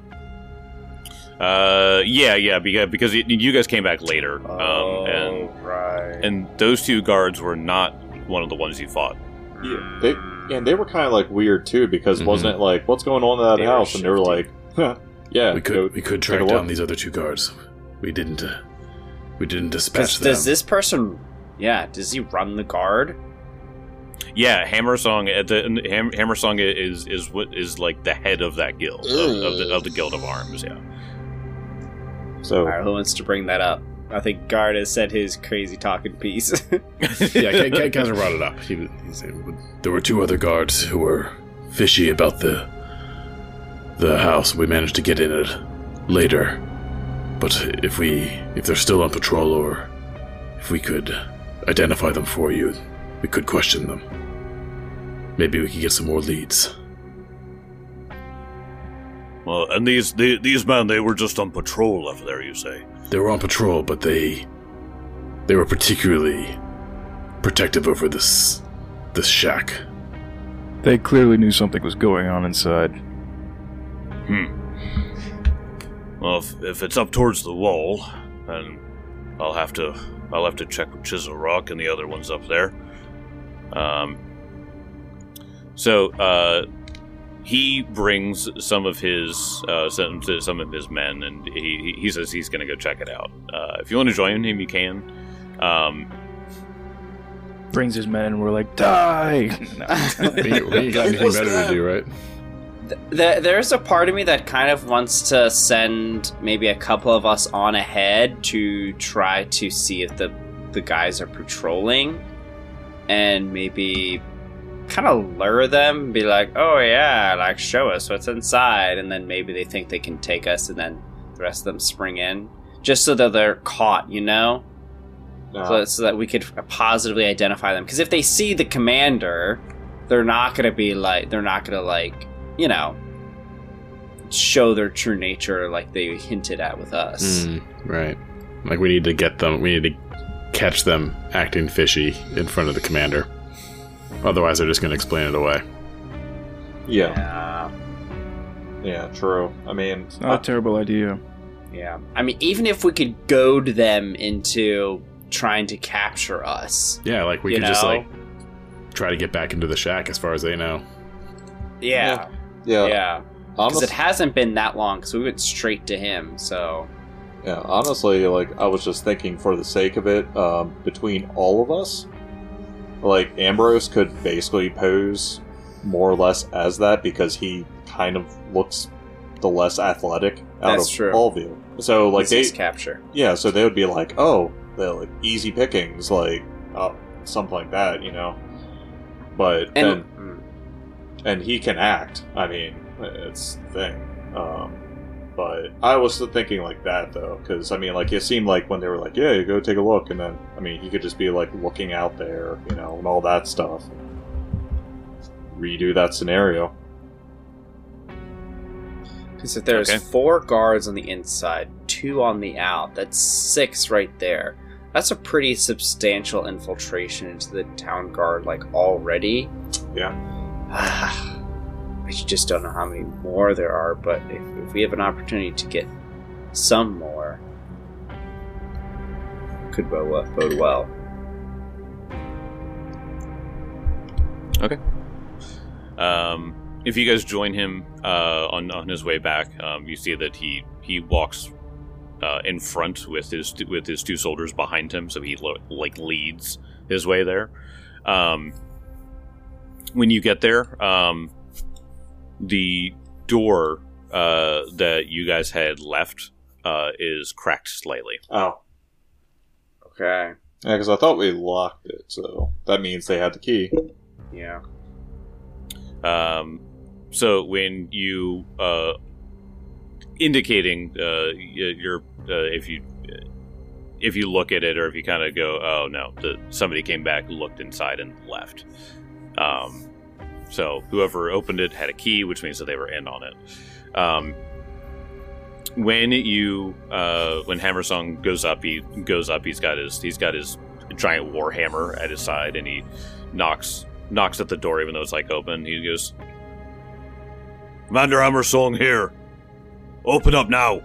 Speaker 1: Uh, yeah, yeah, because, because it, you guys came back later. Um,
Speaker 4: Oh,
Speaker 1: and,
Speaker 4: right.
Speaker 1: and those two guards were not one of the ones you fought.
Speaker 3: Yeah, they, and they were kind of like weird too, because
Speaker 5: Mhm.
Speaker 3: wasn't it like, what's going on in that
Speaker 4: They were
Speaker 3: house? And they were
Speaker 4: shifty.
Speaker 3: like, huh, yeah,
Speaker 5: we could
Speaker 3: go
Speaker 5: we could
Speaker 3: take
Speaker 5: track
Speaker 3: a
Speaker 5: down
Speaker 3: look.
Speaker 5: these other two guards. We didn't uh, we didn't dispatch
Speaker 4: Does,
Speaker 5: them.
Speaker 4: does this person, yeah, does he run the guard?
Speaker 1: Yeah, Hammersong at the Ham, Hammersong is is what is like the head of that guild of, of the of the Guild of Arms. Yeah.
Speaker 3: So
Speaker 4: Alright, who wants to bring that up? I think Guard has said his crazy talking piece.
Speaker 5: Yeah, K- K- Kazan brought it up. He, was- he said there were two other guards who were fishy about the the house. We managed to get in it later, but if we if they're still on patrol, or if we could identify them for you, we could question them. Maybe we could get some more leads.
Speaker 1: Well, and these the, these men, they were just on patrol over there. You say?
Speaker 5: They were on patrol, but they they were particularly protective over this this shack.
Speaker 2: They clearly knew something was going on inside.
Speaker 1: Hmm. Well, if, if it's up towards the wall, then I'll have to I'll have to check with Chisel Rock and the other ones up there. Um. So, uh, he brings some of his uh, some some of his men, and he he says he's going to go check it out. Uh, if you want to join him, you can. Um,
Speaker 2: Brings his men, and we're like, die! No.
Speaker 5: we, we ain't got anything better to do, right?
Speaker 4: Th- There's a part of me that kind of wants to send maybe a couple of us on ahead to try to see if the, the guys are patrolling, and maybe kind of lure them, be like, oh yeah, like show us what's inside, and then maybe they think they can take us, and then the rest of them spring in, just so that they're caught, you know?
Speaker 3: no.
Speaker 4: So, so that we could positively identify them. Because if they see the commander, they're not going to be like, they're not going to like, you know, show their true nature like they hinted at with us.
Speaker 5: Mm, right. Like we need to get them, we need to catch them acting fishy in front of the commander. Otherwise they're just going to explain it away.
Speaker 3: yeah,
Speaker 4: Yeah.
Speaker 3: yeah, true. I mean,
Speaker 2: Not a terrible idea.
Speaker 4: Yeah. I mean, even if we could goad them into trying to capture us.
Speaker 5: Yeah, like we
Speaker 4: You
Speaker 5: could just
Speaker 4: know?
Speaker 5: like try to get back into the shack as far as they know.
Speaker 4: Yeah.
Speaker 3: yeah,
Speaker 4: Yeah. Because
Speaker 3: honest-
Speaker 4: it hasn't been that long, because we went straight to him, so.
Speaker 3: yeah. Honestly, like I was just thinking, for the sake of it, um, between all of us, like Ambrose could basically pose more or less as that, because he kind of looks the less athletic out
Speaker 4: That's
Speaker 3: of
Speaker 4: true.
Speaker 3: all of you. So like they,
Speaker 4: Disease capture.
Speaker 3: yeah, so they would be like, oh, they're like easy pickings, like uh, something like that, you know. But
Speaker 4: And
Speaker 3: then,
Speaker 4: mm,
Speaker 3: and he can act. I mean, it's the thing. Um, but I was still thinking like that though, because I mean, like it seemed like when they were like, "Yeah, you go take a look," and then I mean, he could just be like looking out there, you know, and all that stuff. Redo that scenario.
Speaker 4: Because if there's
Speaker 1: Okay.
Speaker 4: four guards on the inside, two on the out, that's six right there. That's a pretty substantial infiltration into the town guard, like, already.
Speaker 3: Yeah.
Speaker 4: I just don't know how many more there are, but if, if we have an opportunity to get some more, could bode well. Bode well.
Speaker 1: Okay. Um, if you guys join him uh, on on his way back, um, you see that he he walks uh, in front with his with his two soldiers behind him, so he lo- like leads his way there. Um, when you get there, um, the door uh, that you guys had left uh, is cracked slightly.
Speaker 3: Oh,
Speaker 4: Okay.
Speaker 3: yeah, because I thought we locked it, so that means they had the key.
Speaker 4: Yeah.
Speaker 1: Um, so when you uh, indicating uh, y- your uh, if you if you look at it, or if you kind of go, oh no, the, somebody came back, looked inside, and left. Um, so whoever opened it had a key, which means that they were in on it. Um, when you uh, when Hammersong goes up, he goes up. He's got his he's got his giant war hammer at his side, and he knocks knocks at the door, even though it's like open. He goes, "Commander Hammersong here. Open up now."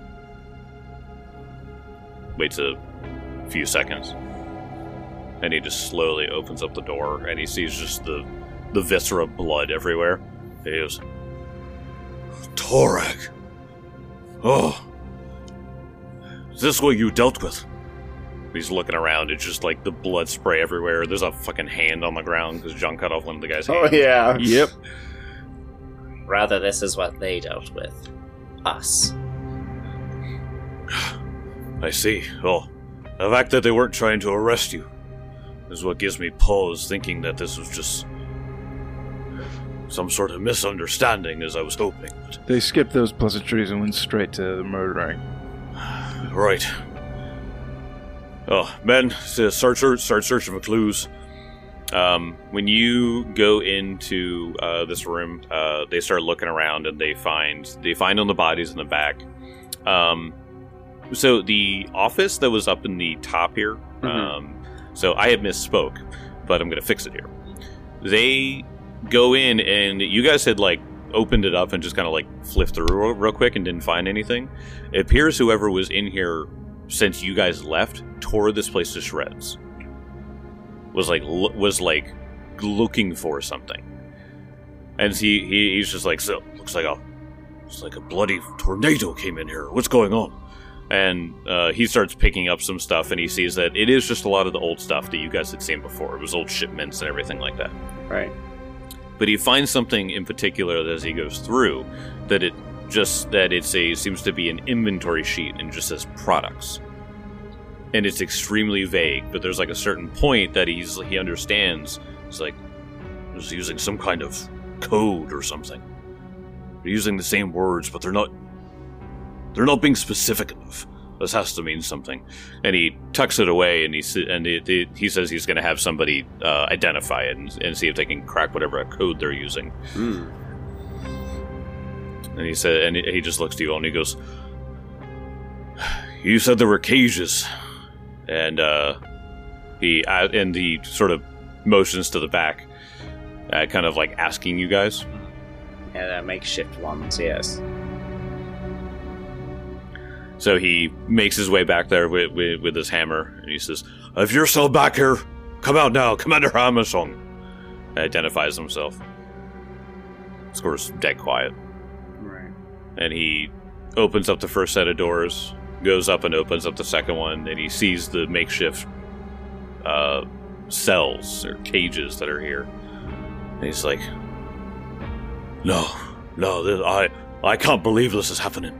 Speaker 1: Waits a few seconds, and he just slowly opens up the door, and he sees just the the viscera of blood everywhere. And he goes, "Torag. Oh, is this what you dealt with?" He's looking around. It's just like the blood spray everywhere. There's a fucking hand on the ground because John cut off one of the guy's hands.
Speaker 3: Oh, yeah.
Speaker 2: Yep.
Speaker 4: Rather, this is what they dealt with. Us.
Speaker 1: I see. Well, the fact that they weren't trying to arrest you is what gives me pause, thinking that this was just some sort of misunderstanding, as I was hoping. But...
Speaker 2: They skipped those pleasantries and went straight to the murdering.
Speaker 1: Right. Oh, men, start, search, start searching for clues. Um, when you go into uh, this room, uh, they start looking around and they find they find on the bodies in the back. Um, so the office that was up in the top here.
Speaker 4: Mm-hmm.
Speaker 1: Um, so I had misspoke, but I'm going to fix it here. They go in and you guys had like opened it up and just kind of like flipped through real, real quick and didn't find anything. It appears whoever was in here since you guys left tore this place to shreds. Was like was like looking for something, and he, he he's just like, so looks like a it's like a bloody tornado came in here. What's going on? And uh, he starts picking up some stuff, and he sees that it is just a lot of the old stuff that you guys had seen before. It was old shipments and everything like that.
Speaker 4: Right.
Speaker 1: But he finds something in particular that as he goes through that it just that it's a seems to be an inventory sheet and just says products. And it's extremely vague, but there's like a certain point that he's he understands. It's like he's using some kind of code or something. They're using the same words, but they're not they're not being specific enough. This has to mean something. And he tucks it away, and he and it, it, he says he's going to have somebody uh, identify it and, and see if they can crack whatever code they're using.
Speaker 4: Mm.
Speaker 1: And he said, and he just looks to you all, and he goes, "You said there were cages." And uh, he uh, and he sort of motions to the back, uh, kind of like asking you guys.
Speaker 4: Yeah, they're makeshift ones, yes.
Speaker 1: So he makes his way back there with, with, with his hammer, and he says, "If you're still back here, come out now, Commander Hammersong." Identifies himself. Score's dead quiet.
Speaker 4: Right.
Speaker 1: And he opens up the first set of doors, goes up and opens up the second one, and he sees the makeshift uh, cells or cages that are here. And he's like, "No, no, this, I, I can't believe this is happening.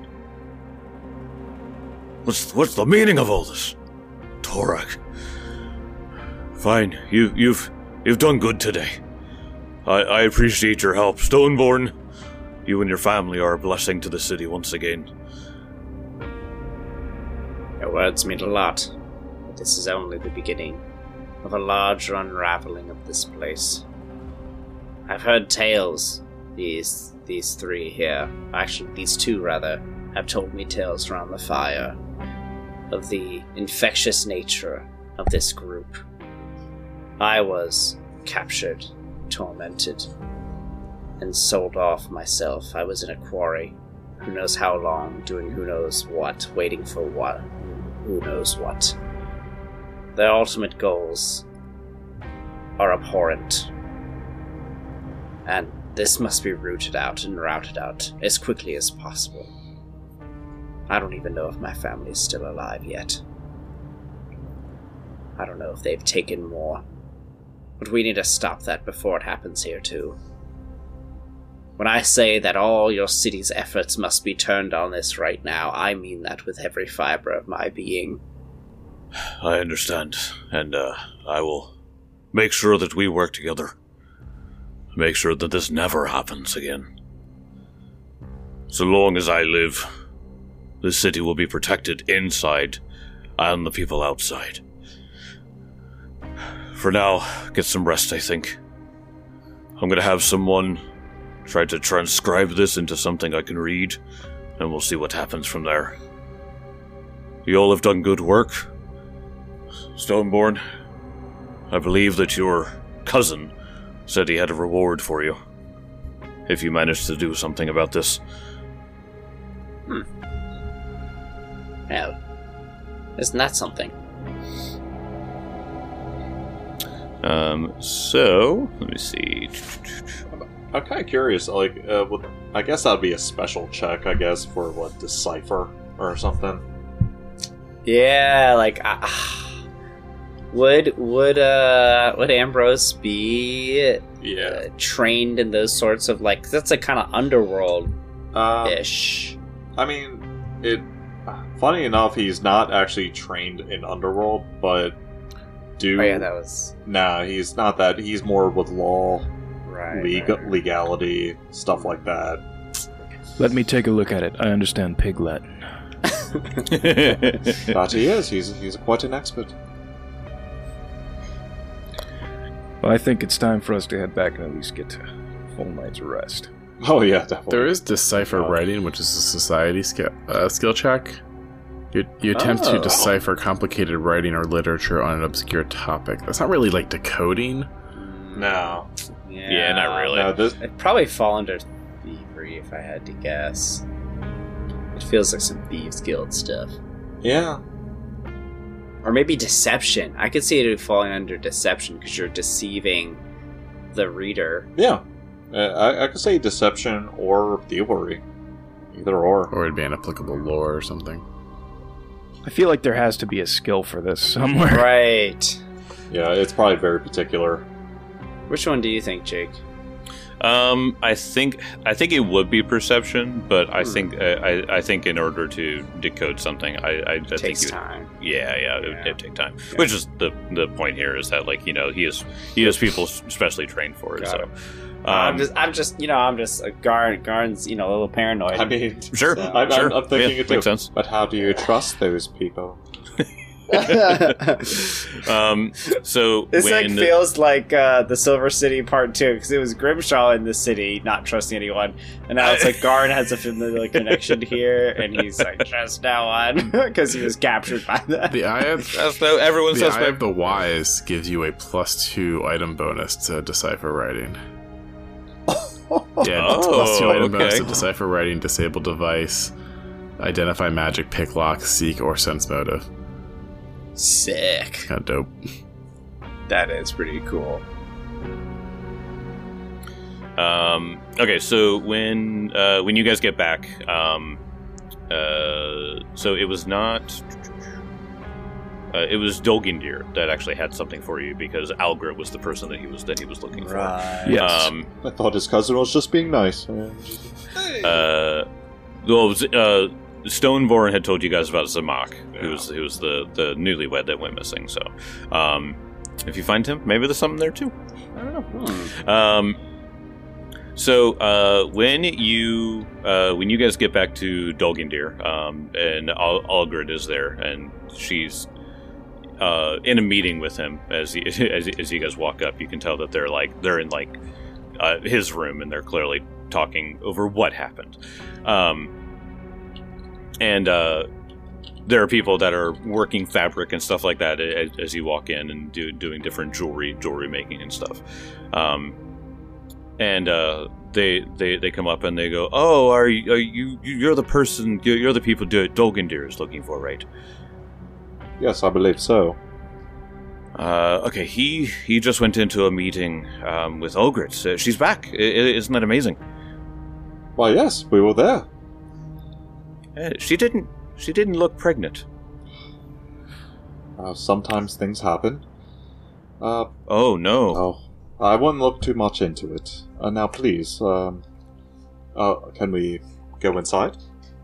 Speaker 1: What's, what's the meaning of all this, Torag? Fine, you, you've, you've done good today. I, I appreciate your help, Stoneborn. You and your family are a blessing to the city once again."
Speaker 4: Your words mean a lot, but this is only the beginning of a larger unraveling of this place. I've heard tales. These these three here, actually these two rather, have told me tales around the fire of the infectious nature of this group. I was captured, tormented, and sold off myself. I was in a quarry. Who knows how long, doing who knows what, waiting for what, who knows what. Their ultimate goals are abhorrent. And this must be rooted out and routed out as quickly as possible. I don't even know if my family is still alive yet. I don't know if they've taken more. But we need to stop that before it happens here too. When I say that all your city's efforts must be turned on this right now, I mean that with every fiber of my being.
Speaker 1: I understand, and uh, I will make sure that we work together. Make sure that this never happens again. So long as I live, the city will be protected inside and the people outside. For now, get some rest, I think. I'm gonna have someone try to transcribe this into something I can read, and we'll see what happens from there. You all have done good work. Stoneborn, I believe that your cousin said he had a reward for you, if you managed to do something about this.
Speaker 4: Hmm. Well, isn't that something?
Speaker 1: Um, so, let me see.
Speaker 3: I'm kind of curious, like, uh, would, I guess that'd be a special check, I guess, for, what, Decipher or something?
Speaker 4: Yeah, like, uh, would, would, uh, would Ambrose be
Speaker 3: Yeah.
Speaker 4: uh, trained in those sorts of, like, that's a kind of underworld-ish.
Speaker 3: Um, I mean, it. Funny enough, he's not actually trained in Underworld, but do.
Speaker 4: Oh, yeah, that was...
Speaker 3: Nah, he's not that. He's more with law,
Speaker 4: Right,
Speaker 3: leg-
Speaker 4: right, right.
Speaker 3: legality, stuff like that.
Speaker 2: Let me take a look at it. I understand Pig Latin.
Speaker 3: That he is. He's he's quite an expert.
Speaker 2: Well, I think it's time for us to head back and at least get to full night's rest.
Speaker 3: Oh yeah, definitely.
Speaker 5: There is decipher
Speaker 3: Oh.
Speaker 5: writing, which is a society skill uh, skill check. You, you attempt
Speaker 4: Oh.
Speaker 5: to decipher complicated writing or literature on an obscure topic. That's not really like decoding.
Speaker 3: No.
Speaker 4: Yeah,
Speaker 1: Yeah, not really.
Speaker 3: No, this,
Speaker 4: It'd probably fall under thievery if I had to guess. It feels like some Thieves Guild stuff.
Speaker 3: yeah.
Speaker 4: Or maybe deception. I could see it falling under deception because you're deceiving the reader.
Speaker 3: Yeah. Uh, I, I could say deception or thievery. Either or.
Speaker 5: Or it'd be an applicable lore or something.
Speaker 2: I feel like there has to be a skill for this somewhere.
Speaker 4: Right.
Speaker 3: Yeah, it's probably very particular.
Speaker 4: Which one do you think, Jake?
Speaker 1: Um, I think I think it would be perception, but I
Speaker 4: Hmm.
Speaker 1: think uh, I I think in order to decode something, I I, I think
Speaker 4: Takes
Speaker 1: you,
Speaker 4: time.
Speaker 1: yeah yeah, it,
Speaker 4: Yeah.
Speaker 1: it'd take time.
Speaker 4: Yeah.
Speaker 1: Which is the the point here is that, like, you know, he is he has people specially trained for it.
Speaker 4: Got
Speaker 1: so
Speaker 4: it.
Speaker 1: um,
Speaker 4: I'm just, I'm just, you know, I'm just a Garn. Garn's, you know, a little paranoid.
Speaker 3: I mean,
Speaker 1: sure,
Speaker 3: I'm, I'm-
Speaker 1: sure,
Speaker 3: I'm thinking
Speaker 1: yeah,
Speaker 3: it too.
Speaker 1: makes sense.
Speaker 3: But how do you trust those people?
Speaker 1: Um, so
Speaker 4: This
Speaker 1: when
Speaker 4: like feels like uh, the Silver City Part Two because it was Grimshaw in the city not trusting anyone, and now it's like Garn has a familiar connection here, and he's like trust no one because he was captured by that.
Speaker 5: The Eye of,
Speaker 1: that's no everyone's
Speaker 5: the Eye
Speaker 1: suspect.
Speaker 5: of the Wise gives you a plus two item bonus to decipher writing. Yeah,
Speaker 1: Oh,
Speaker 5: plus two item bonus
Speaker 1: okay.
Speaker 5: to decipher writing, disable device, identify magic, pick lock, seek, or sense motive.
Speaker 4: Sick.
Speaker 5: Kind of dope.
Speaker 4: That is pretty cool.
Speaker 1: Um, okay, so when uh, when you guys get back, um, uh, so it was not. Uh, it was Dolgendir that actually had something for you because Algra was the person that he was that he was looking for.
Speaker 2: Yes.
Speaker 1: Um,
Speaker 3: I thought his cousin was just being nice.
Speaker 1: uh, well, Z- uh, Stoneborn had told you guys about Zamak, who was who was the the newlywed that went missing. So, um, if you find him, maybe there's something there too. I don't know.
Speaker 4: Hmm.
Speaker 1: Um, so uh, when you uh, when you guys get back to Dolgendir, um, and Al- Algrid is there, and she's uh, in a meeting with him as, he, as as you guys walk up. You can tell that they're like they're in like uh, his room, and they're clearly talking over what happened. Um, and uh, there are people that are working fabric and stuff like that as, as you walk in and do, doing different jewelry jewelry making and stuff. Um, and uh, they they they come up and they go, "Oh, are you, are you you're the person you're the people Dolgendir is looking for, right?"
Speaker 3: Yes, I believe so.
Speaker 1: Uh, okay, he he just went into a meeting um, with Olgrit. Uh, she's back. I, isn't that amazing?
Speaker 3: Why, yes, we were there.
Speaker 1: Uh, she didn't she didn't look pregnant.
Speaker 3: Uh, sometimes things happen. Uh,
Speaker 1: Oh no.
Speaker 3: oh, I wouldn't look too much into it. Uh, now, please, um, uh, can we go inside?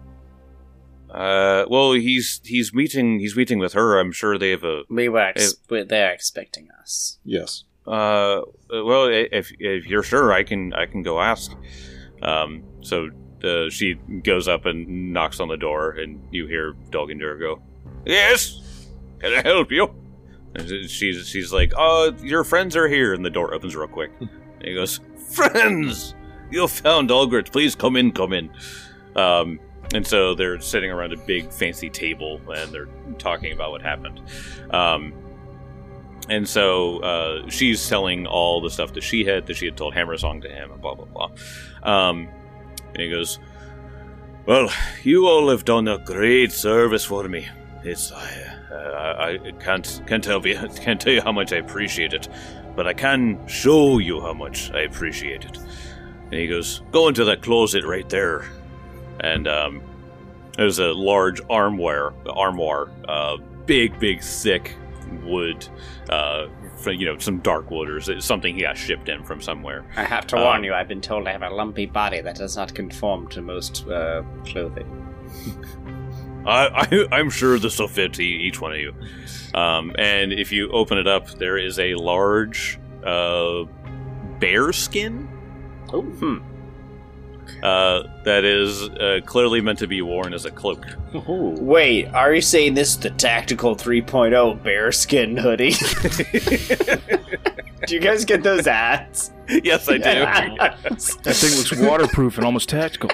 Speaker 1: Uh, well, he's he's meeting he's meeting with her. I'm sure they have a.
Speaker 4: We were ex- they're expecting us.
Speaker 3: Yes.
Speaker 1: Uh, well, if if you're sure, I can I can go ask. Um, so uh, she goes up and knocks on the door, and you hear Dolgendir go, "Yes, can I help you?" And she's she's like, "Oh, your friends are here," and the door opens real quick. And he goes, "Friends, you found Olgrit. Please come in, come in." Um, and so they're sitting around a big fancy table and they're talking about what happened. Um, and so uh, she's telling all the stuff that she had that she had told Hammersong to him and blah blah blah. Um, and he goes, "Well, you all have done a great service for me. It's I, uh, I can't can't tell you can't tell you how much I appreciate it, but I can show you how much I appreciate it." And he goes, "Go into that closet right there." And um, there's a large armoire, armoire, uh, big, big, thick wood, uh, for, you know, some dark wood or something he got shipped in from somewhere.
Speaker 4: I have to
Speaker 1: Um,
Speaker 4: warn you, I've been told I have a lumpy body that does not conform to most uh, clothing.
Speaker 1: I, I, I'm sure this will fit e- each one of you. Um, and if you open it up, there is a large uh, bear skin
Speaker 3: Oh,
Speaker 4: Hmm.
Speaker 1: uh, that is uh, clearly meant to be worn as a cloak.
Speaker 3: oh.
Speaker 4: Wait, are you saying this is the Tactical three point oh bearskin hoodie? Do you guys get those ads?
Speaker 1: Yes, I do.
Speaker 2: That thing looks waterproof and almost tactical.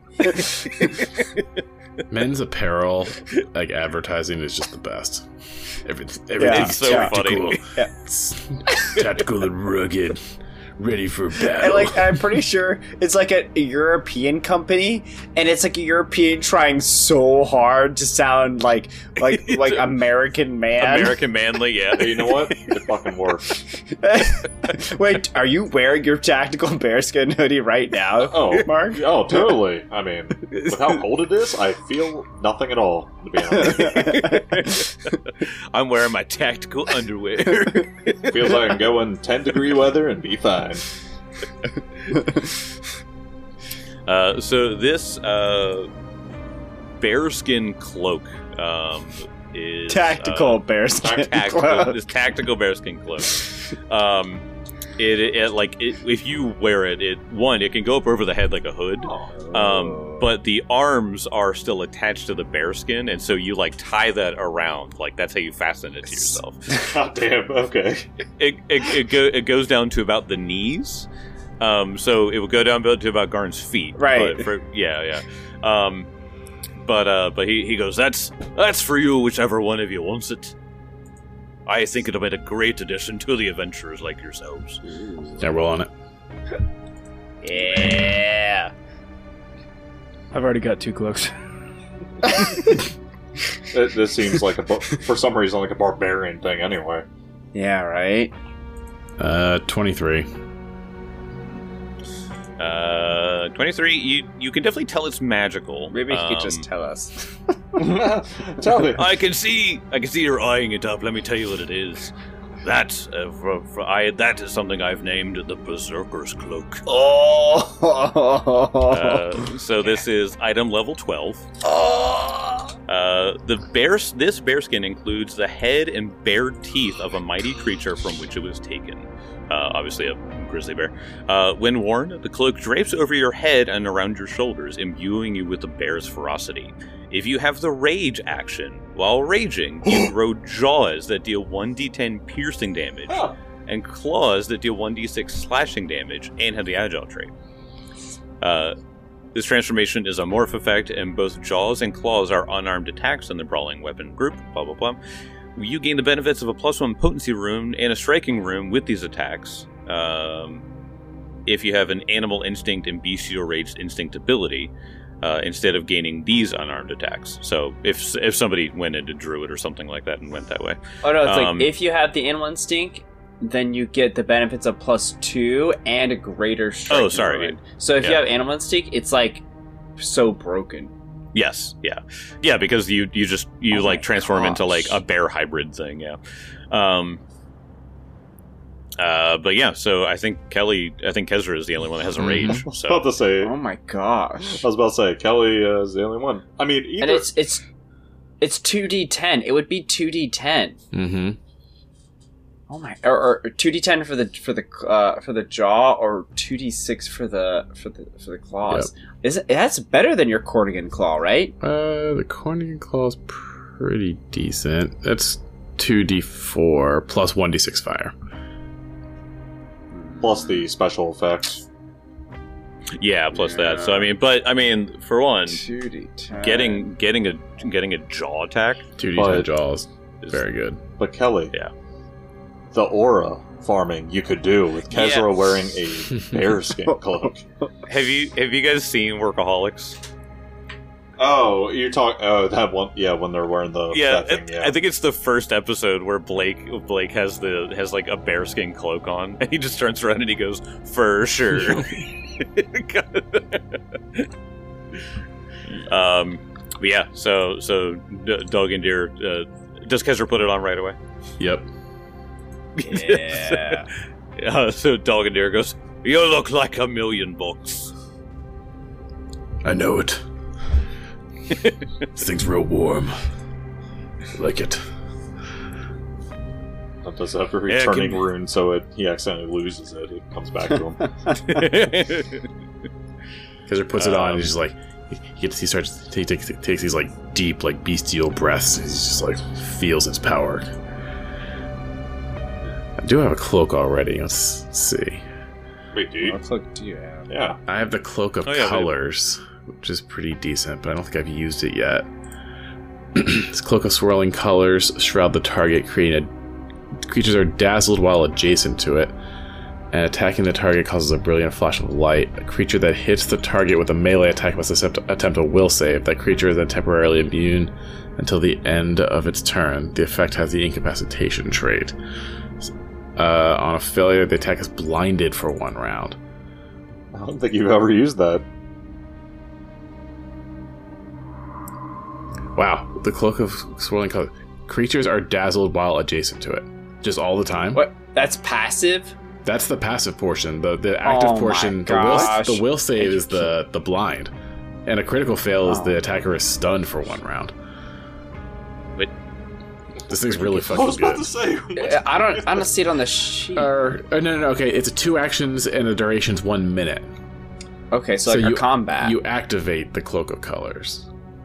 Speaker 5: Men's apparel, like advertising, is just the best. Everything,
Speaker 4: Yeah,
Speaker 5: everything's
Speaker 1: it's so
Speaker 5: tactical.
Speaker 1: funny.
Speaker 4: Yeah.
Speaker 5: It's tactical and rugged, ready for battle.
Speaker 4: And like, I'm pretty sure it's like a, a European company, and it's like a European trying so hard to sound like like like American man.
Speaker 1: American manly, yeah.
Speaker 3: Hey, you know what? It fucking works.
Speaker 4: Wait, are you wearing your tactical bearskin hoodie right now?
Speaker 3: Oh,
Speaker 4: Mark?
Speaker 3: Oh, totally. I mean, with how cold it is, I feel nothing at all, to be honest.
Speaker 1: I'm wearing my tactical underwear.
Speaker 3: Feels like I can go in ten degree weather and be fine.
Speaker 1: Uh, so this uh, bearskin cloak um, is
Speaker 4: Tactical
Speaker 1: uh,
Speaker 4: bearskin
Speaker 1: tactical,
Speaker 4: cloak.
Speaker 1: this tactical bearskin cloak. Um, it, it like it, if you wear it, it one it can go up over the head like a hood. Um, but the arms are still attached to the bearskin, and so you like tie that around, like that's how you fasten it to yourself.
Speaker 3: God damn, okay.
Speaker 1: It it it, go, it goes down to about the knees, um, so it would go down to about Garn's feet,
Speaker 4: Right.
Speaker 1: But for, yeah, yeah. Um, but uh, but he, he goes, that's that's for you, whichever one of you wants it. I think it'll be a great addition to the adventurers like yourselves.
Speaker 5: Yeah, roll on it.
Speaker 4: Yeah.
Speaker 2: I've already got two cloaks.
Speaker 3: It, this seems like a, bu- for some reason, like a barbarian thing anyway.
Speaker 4: Yeah, right?
Speaker 5: Uh, twenty-three.
Speaker 1: Uh, twenty-three. You you can definitely tell it's magical.
Speaker 4: Maybe you could
Speaker 1: Um,
Speaker 4: just tell us.
Speaker 3: Tell me.
Speaker 1: I can see, I can see you're eyeing it up. Let me tell you what it is. That, uh, for, for I, that is something I've named the Berserker's Cloak.
Speaker 4: Oh!
Speaker 1: Uh, so this is item level twelve.
Speaker 4: oh!
Speaker 1: Uh, the bear, this bearskin includes the head and bared teeth of a mighty creature from which it was taken. Uh, obviously a grizzly bear. Uh, when worn, the cloak drapes over your head and around your shoulders, imbuing you with the bear's ferocity. If you have the rage action, while raging, you grow jaws that deal one d ten piercing damage,
Speaker 3: Huh.
Speaker 1: and claws that deal one d six slashing damage, and have the agile trait. Uh, this transformation is a morph effect, and both jaws and claws are unarmed attacks in the brawling weapon group, blah blah blah. You gain the benefits of a plus one potency rune and a striking rune with these attacks. Um, if you have an animal instinct and bestial rage instinct ability, uh, instead of gaining these unarmed attacks. So if if somebody went into druid or something like that and went that way,
Speaker 4: Oh no, it's
Speaker 1: Um,
Speaker 4: like if you have the animal instinct, then you get the benefits of plus two and a greater strike.
Speaker 1: Oh, sorry.
Speaker 4: rune. So if you
Speaker 1: Yeah.
Speaker 4: have animal instinct, it's like so broken.
Speaker 1: yes, yeah, yeah, because you you just you
Speaker 4: Oh
Speaker 1: like
Speaker 4: my
Speaker 1: transform into like
Speaker 4: gosh.
Speaker 1: a bear hybrid thing, yeah. Um, uh, but yeah, so I think Kelly, I think Kezra is the only one that has a rage.
Speaker 3: I was about
Speaker 1: So
Speaker 3: to say.
Speaker 4: Oh my gosh.
Speaker 3: I was about to say Kelly uh, is the only one. I mean, either.
Speaker 4: And it's it's it's two d ten. It would be two d ten.
Speaker 5: Mm-hmm.
Speaker 4: Oh my, or, or two d ten for the for the uh, for the jaw, or two d six for the for the for the claws. Is it, that's better than your Cornigan claw, right?
Speaker 5: Uh, the Cornigan Claw's pretty decent. That's two d four plus one d six fire.
Speaker 3: plus the special effects.
Speaker 1: Yeah, plus
Speaker 2: Yeah.
Speaker 1: that. So I mean, but I mean, for one,
Speaker 2: two d ten.
Speaker 1: getting getting a getting a jaw attack.
Speaker 5: two d
Speaker 3: But-
Speaker 5: ten jaws.
Speaker 1: is-
Speaker 5: Very good.
Speaker 3: But Kelly,
Speaker 1: Yeah.
Speaker 3: the aura farming you could do with Kezra
Speaker 1: Yeah.
Speaker 3: wearing a bearskin cloak.
Speaker 1: Have you have you guys seen Workaholics?
Speaker 3: Oh, you're talking. Oh, that one. Yeah, when they're wearing the
Speaker 1: Yeah,
Speaker 3: that thing,
Speaker 1: it-
Speaker 3: yeah.
Speaker 1: I think it's the first episode where Blake Blake has the has like a bearskin cloak on, and he just turns around and he goes, "For sure." um, but yeah. So so D- Dog and Deer. Uh, does Kezra put it on right away?
Speaker 5: Yep.
Speaker 2: Yeah.
Speaker 1: Uh, so Dog and Deer goes, "You look like a million bucks."
Speaker 5: I know it. This thing's real warm. I like it.
Speaker 3: That does have a
Speaker 1: Yeah, it
Speaker 3: returning
Speaker 1: can-
Speaker 3: rune, so it he accidentally loses it. It comes back to him.
Speaker 5: Because he puts it on,
Speaker 1: Um,
Speaker 5: and he's just like, he gets, he starts, he takes, takes these like deep, like bestial breaths. And he's just like feels its power. I do have a cloak already. Let's see.
Speaker 3: Wait, dude.
Speaker 2: What cloak do you have?
Speaker 3: Yeah.
Speaker 5: I have the cloak of
Speaker 1: Oh, yeah,
Speaker 5: colors, which is pretty decent, but I don't think I've used it yet. This cloak of swirling colors shroud the target, creating a creatures are dazzled while adjacent to it, and attacking the target causes a brilliant flash of light. A creature that hits the target with a melee attack must attempt, attempt a will save. That creature is then temporarily immune until the end of its turn. The effect has the incapacitation trait. Uh, on a failure, the attack is blinded for one round.
Speaker 3: I don't think you've ever used that.
Speaker 5: Wow, the cloak of swirling color. Creatures are dazzled while adjacent to it. Just all the time.
Speaker 4: What? That's passive?
Speaker 5: That's the passive portion. The the active
Speaker 4: Oh my
Speaker 5: portion, the will,
Speaker 4: gosh.
Speaker 5: the will save is the, the blind. And a critical fail is
Speaker 4: Oh.
Speaker 5: the attacker is stunned for one round.
Speaker 1: Wait.
Speaker 5: This thing's really
Speaker 3: I
Speaker 5: fucking
Speaker 3: was about
Speaker 5: good.
Speaker 3: to say.
Speaker 4: Uh, I don't. I don't see it on the sheet.
Speaker 5: Or, or no, no, no, okay. It's two actions and the duration's one minute.
Speaker 4: Okay, so like
Speaker 5: so
Speaker 4: a
Speaker 5: you-
Speaker 4: combat.
Speaker 5: You activate the cloak of colors.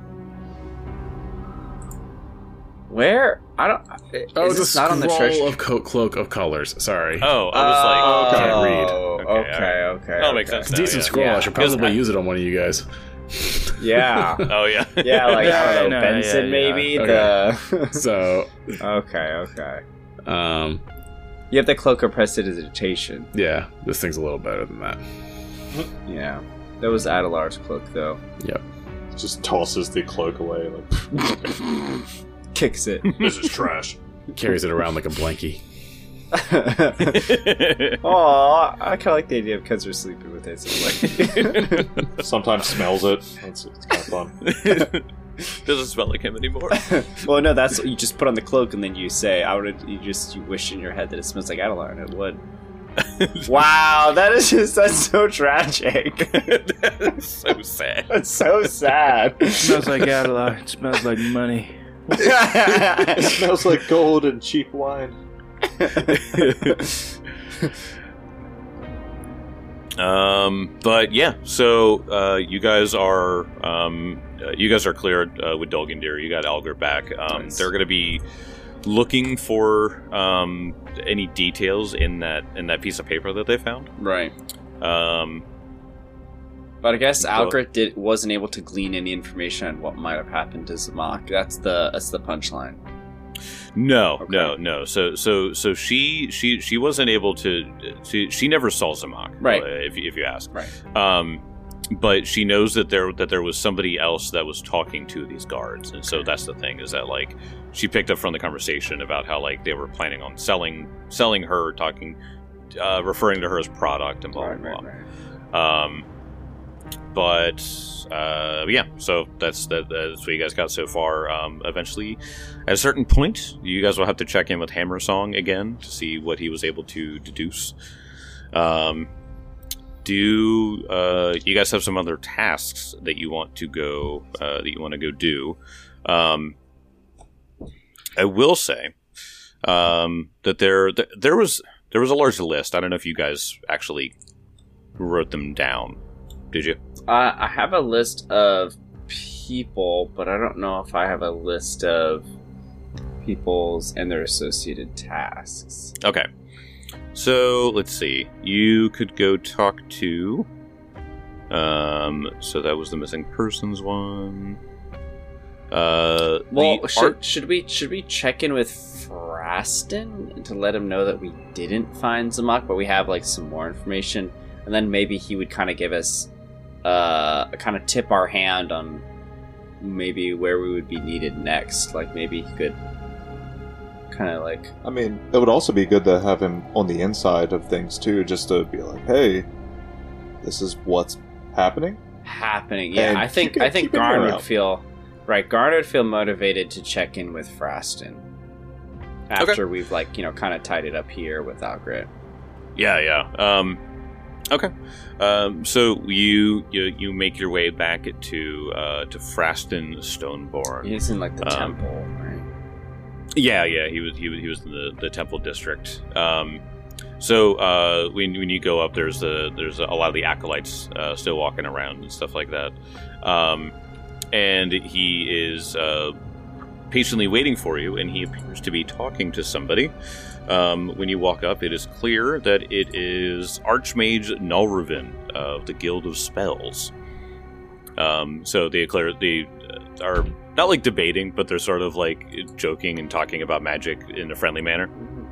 Speaker 4: Where? I don't.
Speaker 5: Oh,
Speaker 4: is
Speaker 5: it's
Speaker 4: this
Speaker 5: a
Speaker 4: not on the
Speaker 5: scroll
Speaker 4: treasure?
Speaker 5: of co- cloak of colors. Sorry.
Speaker 1: Oh, I was like,
Speaker 4: Oh,
Speaker 5: okay. Can't read.
Speaker 1: Okay,
Speaker 4: Okay,
Speaker 1: alright.
Speaker 4: okay.
Speaker 1: That'll make
Speaker 4: okay.
Speaker 1: sense.
Speaker 5: It's a decent
Speaker 1: yeah.
Speaker 5: scroll.
Speaker 4: Yeah.
Speaker 5: I should
Speaker 1: Because
Speaker 5: probably
Speaker 1: I-
Speaker 5: use it on one of you guys.
Speaker 4: Yeah.
Speaker 1: Oh yeah.
Speaker 4: Yeah, like I don't know,
Speaker 2: Yeah, no,
Speaker 4: Benson
Speaker 2: yeah,
Speaker 4: maybe.
Speaker 2: yeah.
Speaker 4: The
Speaker 5: So,
Speaker 4: okay, okay.
Speaker 5: um,
Speaker 4: You have the cloak of prestidigitation.
Speaker 5: yeah, this thing's a little better than that.
Speaker 4: Yeah, that was Adelar's cloak though.
Speaker 3: Just tosses the cloak away. Like,
Speaker 4: Kicks it.
Speaker 3: this is trash.
Speaker 5: Carries it around like a blankie.
Speaker 4: Aw, I kind of like the idea of Kezra sleeping with it. So like,
Speaker 3: Sometimes smells it. It's, it's kind of fun.
Speaker 1: Doesn't smell like him anymore.
Speaker 4: well, no, that's what you just put on the cloak and then you say, "I would." You just you wish in your head that it smells like Adelar, and it would. Wow, that is just that's so tragic.
Speaker 1: That's so sad.
Speaker 4: That's so sad.
Speaker 2: It smells like Adela. It smells like money.
Speaker 3: It smells like gold and cheap wine.
Speaker 1: Um, but yeah, so uh, you guys are um, uh, you guys are cleared uh, with Dog and Deer. You got Alger back. Um,
Speaker 4: Nice.
Speaker 1: They're going to be looking for um, any details in that in that piece of paper that they found.
Speaker 4: Right.
Speaker 1: Um,
Speaker 4: But I guess
Speaker 1: Well-
Speaker 4: Algret did wasn't able to glean any information on what might have happened to Zamak. That's the that's the punchline.
Speaker 1: no,
Speaker 4: Okay.
Speaker 1: no, no. So so so she she she wasn't able to. She, she never saw Zamak,
Speaker 4: Right.
Speaker 1: uh, if you- if you ask.
Speaker 4: Right.
Speaker 1: Um, but she knows that there that there was somebody else that was talking to these guards, and so that's the thing is that like she picked up from the conversation about how like they were planning on selling selling her, talking, uh, referring to her as product and blah
Speaker 4: Right,
Speaker 1: blah
Speaker 4: right,
Speaker 1: blah.
Speaker 4: right.
Speaker 1: Um, but uh, yeah, so that's that, that's what you guys got so far. Um, eventually, at a certain point, you guys will have to check in with Hammer Song again to see what he was able to deduce. Um, do uh, you guys have some other tasks that you want to go uh, that you want to go do? Um, I will say um, that there th- there was there was a large list. I don't know if you guys actually wrote them down. Did you?
Speaker 4: Uh, I have a list of people, but I don't know if I have a list of people's and their associated tasks.
Speaker 1: Okay. So let's see. You could go talk to Um, so that was the missing persons one. Uh,
Speaker 4: Well,
Speaker 1: the
Speaker 4: should,
Speaker 1: art-
Speaker 4: should we should we check in with Fraston to let him know that we didn't find Zamak, but we have like some more information, and then maybe he would kind of give us, uh, kind of tip our hand on maybe where we would be needed next. Like maybe he could kind of like.
Speaker 3: I mean, it would also be good to have him on the inside of things too, just to be like, "Hey, this is what's happening."
Speaker 4: happening. Yeah,
Speaker 3: And
Speaker 4: I think
Speaker 3: keep it-
Speaker 4: I think
Speaker 3: keep it
Speaker 4: Garn would
Speaker 3: around.
Speaker 4: feel right. Garn would feel motivated to check in with Fraston after we've like you know kind of tied it up here with Algrit.
Speaker 1: Yeah, yeah. Um, okay. Um, so you, you you make your way back to uh, to Fraston Stoneborn.
Speaker 4: He's in like the
Speaker 1: Um,
Speaker 4: temple, right?
Speaker 1: Yeah, yeah. He was he was he was in the, the temple district. Um, so uh, when when you go up, there's a there's a lot of the acolytes uh, still walking around and stuff like that. Um, and he is uh, patiently waiting for you, and he appears to be talking to somebody. Um, when you walk up, it is clear that it is Archmage Nulrivin of the Guild of Spells. Um, so they clear they are not like debating, but they're sort of like joking and talking about magic in a friendly manner.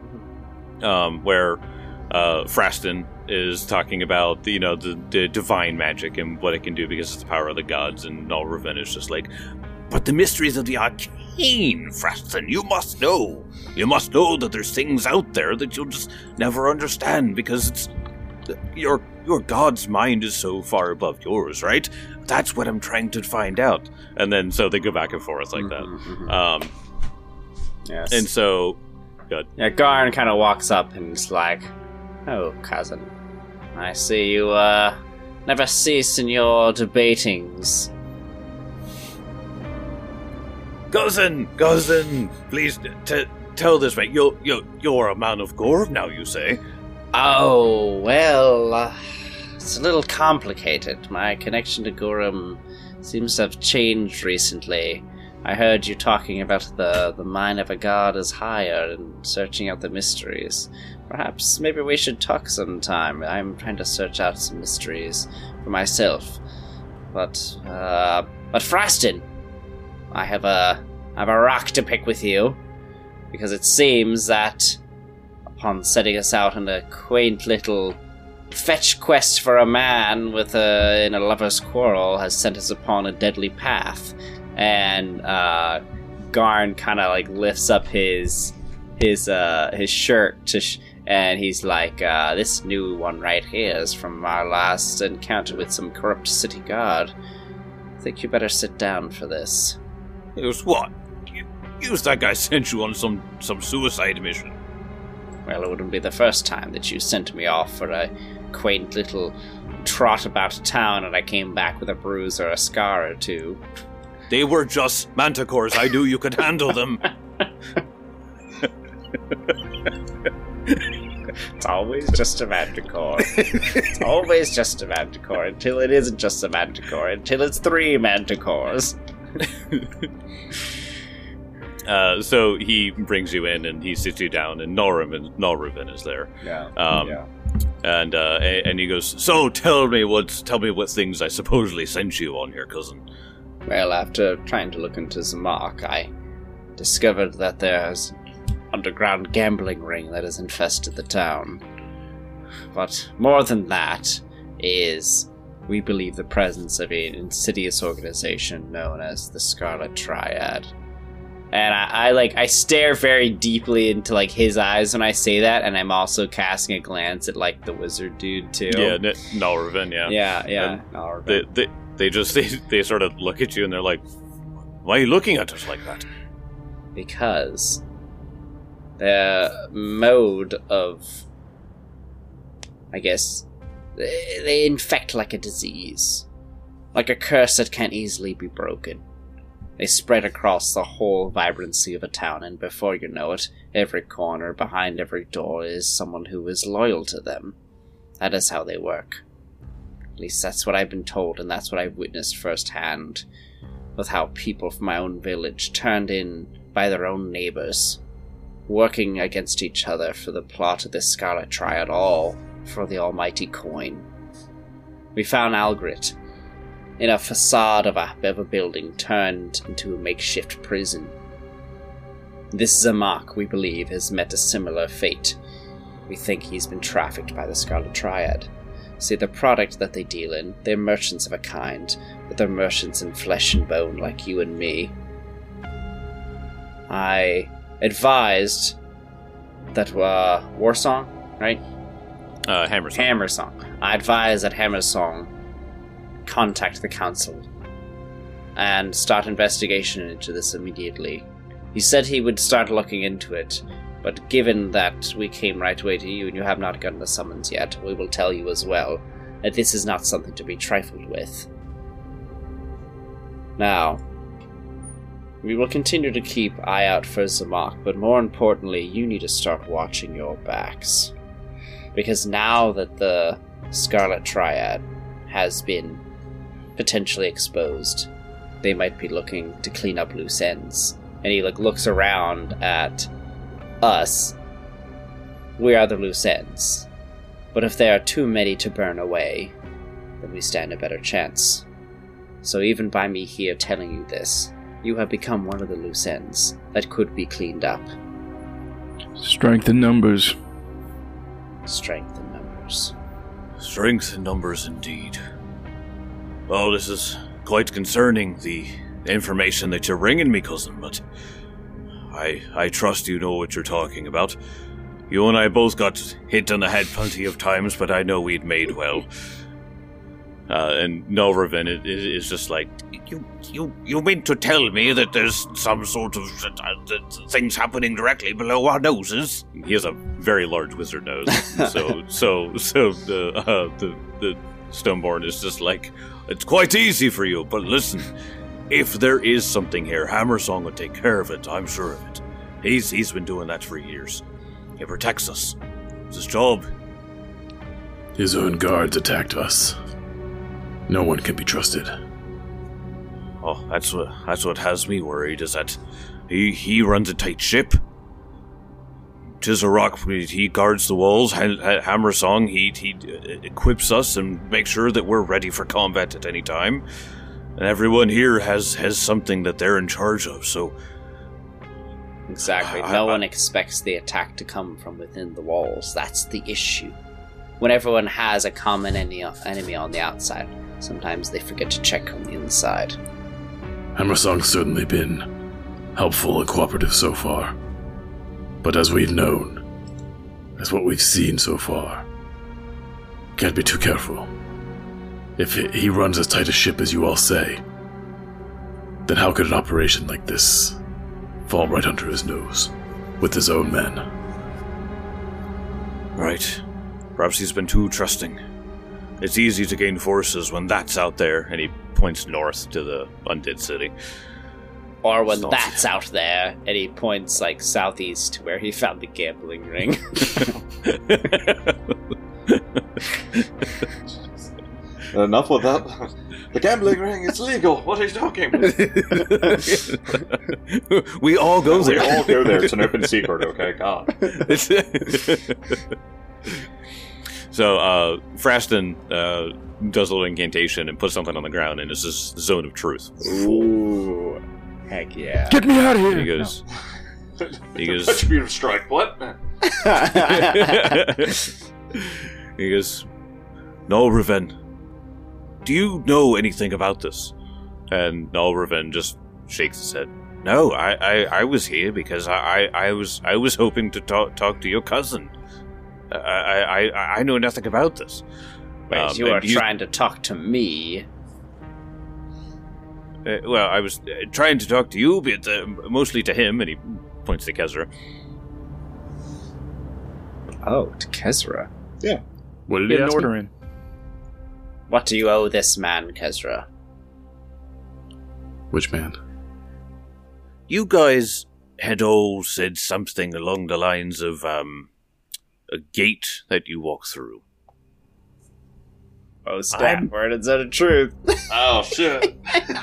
Speaker 1: Um, where uh, Fraston is talking about you know the, the divine magic and what it can do because it's the power of the gods, and Nulrivin is just like, but the mysteries of the arcane, Fraston, you must know. You must know that there's things out there that you'll just never understand because it's your your god's mind is so far above yours, right? That's what I'm trying to find out. And then so they go back and forth like that.
Speaker 4: Mhm, mhm.
Speaker 1: Um,
Speaker 4: Yes.
Speaker 1: and so, good.
Speaker 4: Yeah, Garn kind of walks up and is like, "Oh, cousin, I see you uh never cease in your debatings."
Speaker 1: Cousin, cousin, please t- tell this mate. You're you're you're a man of Gorv now, you say?
Speaker 4: Oh, well, uh, it's a little complicated. My connection to Gurum seems to have changed recently. I heard you talking about the, the mind of a god is higher and searching out the mysteries. Perhaps maybe we should talk sometime. I'm trying to search out some mysteries for myself. But, uh, but Fraston, I have a, I have a rock to pick with you, because it seems that upon setting us out on a quaint little fetch quest for a man with a, in a lover's quarrel has sent us upon a deadly path. And uh, Garn kind of like lifts up his his uh, his shirt to sh- and he's like, uh, "This new one right here is from our last encounter with some corrupt city guard. I think you better sit down for this."
Speaker 1: It was what? You, you was that guy sent you on some some suicide mission?
Speaker 4: Well, it wouldn't be the first time that you sent me off for a quaint little trot about town and I came back with a bruise or a scar or two.
Speaker 1: They were just manticores. I knew you could handle them.
Speaker 4: It's always just a manticore. It's always just a manticore until it isn't just a manticore, until it's three manticores.
Speaker 1: Uh, so he brings you in and he sits you down, and Nulrivin, Nulrivin is there.
Speaker 4: Yeah.
Speaker 1: Um,
Speaker 4: yeah.
Speaker 1: And uh, a- and he goes, "So tell me what tell me what things I supposedly sent you on here, cousin."
Speaker 4: Well, after trying to look into Zamak, I discovered that there's an underground gambling ring that has infested the town. But more than that is, we believe, the presence of an insidious organization known as the Scarlet Triad. And I, I like I stare very deeply into like his eyes when I say that, and I'm also casting a glance at like the wizard dude too.
Speaker 1: Yeah, N- Nulrivin. Yeah,
Speaker 4: yeah, yeah.
Speaker 1: And
Speaker 4: Nulrivin.
Speaker 1: They, they they just they, they sort of look at you and they're like, "Why are you looking at us like that?"
Speaker 4: Because their mode of, I guess, they, they infect like a disease, like a curse that can't easily be broken. They spread across the whole vibrancy of a town, and before you know it, every corner, behind every door, is someone who is loyal to them. That is how they work. At least that's what I've been told, and that's what I've witnessed firsthand, with how people from my own village turned in by their own neighbors, working against each other for the plot of this Scarlet Triad, all for the almighty coin. We found Algrit in a facade of a, of a building turned into a makeshift prison. This Zamak, we believe, has met a similar fate. We think he's been trafficked by the Scarlet Triad. See, the product that they deal in, they're merchants of a kind, but they're merchants in flesh and bone like you and me. I advised that, uh, Warsong, right?
Speaker 1: Uh, Hammersong.
Speaker 4: Hammersong. I advised that Hammersong contact the council and start investigation into this immediately. He said he would start looking into it, but given that we came right away to you and you have not gotten the summons yet, we will tell you as well that this is not something to be trifled with. Now, we will continue to keep eye out for Zamak, but more importantly, you need to start watching your backs. Because now that the Scarlet Triad has been potentially exposed, they might be looking to clean up loose ends. And he like looks around at us. We are the loose ends. But if there are too many to burn away, then we stand a better chance. So even by me here telling you this, you have become one of the loose ends that could be cleaned up.
Speaker 2: Strength in numbers.
Speaker 4: Strength in numbers.
Speaker 1: Strength in numbers indeed. Well, this is quite concerning, the information that you're bringing me, cousin, but I I trust you know what you're talking about. You and I both got hit on the head plenty of times, but I know we'd made well. Uh, and Nelraven is, is just like, you you you mean to tell me that there's some sort of uh, things happening directly below our noses? He has a very large wizard nose, so so so the uh, the the Stoneborn is just like, it's quite easy for you, but listen, if there is something here, Hammersong will take care of it. I'm sure of it. He's he's been doing that for years. He protects us. It's his job.
Speaker 5: His own guards attacked us. No one can be trusted.
Speaker 1: Oh, that's what that's what has me worried, is that he he runs a tight ship. Tizarok, he guards the walls. Hammersong, he he equips us and makes sure that we're ready for combat at any time. And everyone here has has something that they're in charge of. So
Speaker 4: exactly,
Speaker 1: I,
Speaker 4: no
Speaker 1: I,
Speaker 4: one expects the attack to come from within the walls. That's the issue. When everyone has a common enemy on the outside, sometimes they forget to check on the inside.
Speaker 5: Hammersong's certainly been helpful and cooperative so far. But as we've known, as what we've seen so far, can't be too careful. If he runs as tight a ship as you all say, then how could an operation like this fall right under his nose, with his own men?
Speaker 1: Right. Perhaps he's been too trusting. It's easy to gain forces when that's out there, and he points north to the undead city.
Speaker 4: Or when that's out there, and he points like southeast to where he found the gambling ring.
Speaker 3: Enough with that. The gambling ring, it's legal. What are you talking about?
Speaker 1: We all go there.
Speaker 3: We all go there. It's an open secret, okay? God.
Speaker 1: So, uh, Fraston uh, does a little incantation and puts something on the ground, and it's this zone of truth.
Speaker 4: Ooh. Heck yeah.
Speaker 2: Get me out of here!
Speaker 1: He goes... No. He goes...
Speaker 3: Attribute of strike, what?
Speaker 1: He goes... Nelraven, do you know anything about this? And Nelraven just shakes his head. No, I, I, I was here because I, I, I was I was hoping to talk talk to your cousin. I I, I, I know nothing about this.
Speaker 4: Wait,
Speaker 1: Um,
Speaker 4: you are
Speaker 1: and you-
Speaker 4: trying to talk to me?
Speaker 1: Uh, well, I was uh, trying to talk to you, but uh, mostly to him, and he points to Kezra.
Speaker 4: Oh, to Kezra.
Speaker 5: What did he
Speaker 2: Get an
Speaker 5: ask
Speaker 2: order
Speaker 5: me?
Speaker 2: in.
Speaker 4: What do you owe this man, Kezra?
Speaker 5: Which man?
Speaker 1: You guys had all said something along the lines of um, a gate that you walk through.
Speaker 4: Oh,
Speaker 1: I'm-
Speaker 4: stat word instead of truth.
Speaker 3: Oh, shit.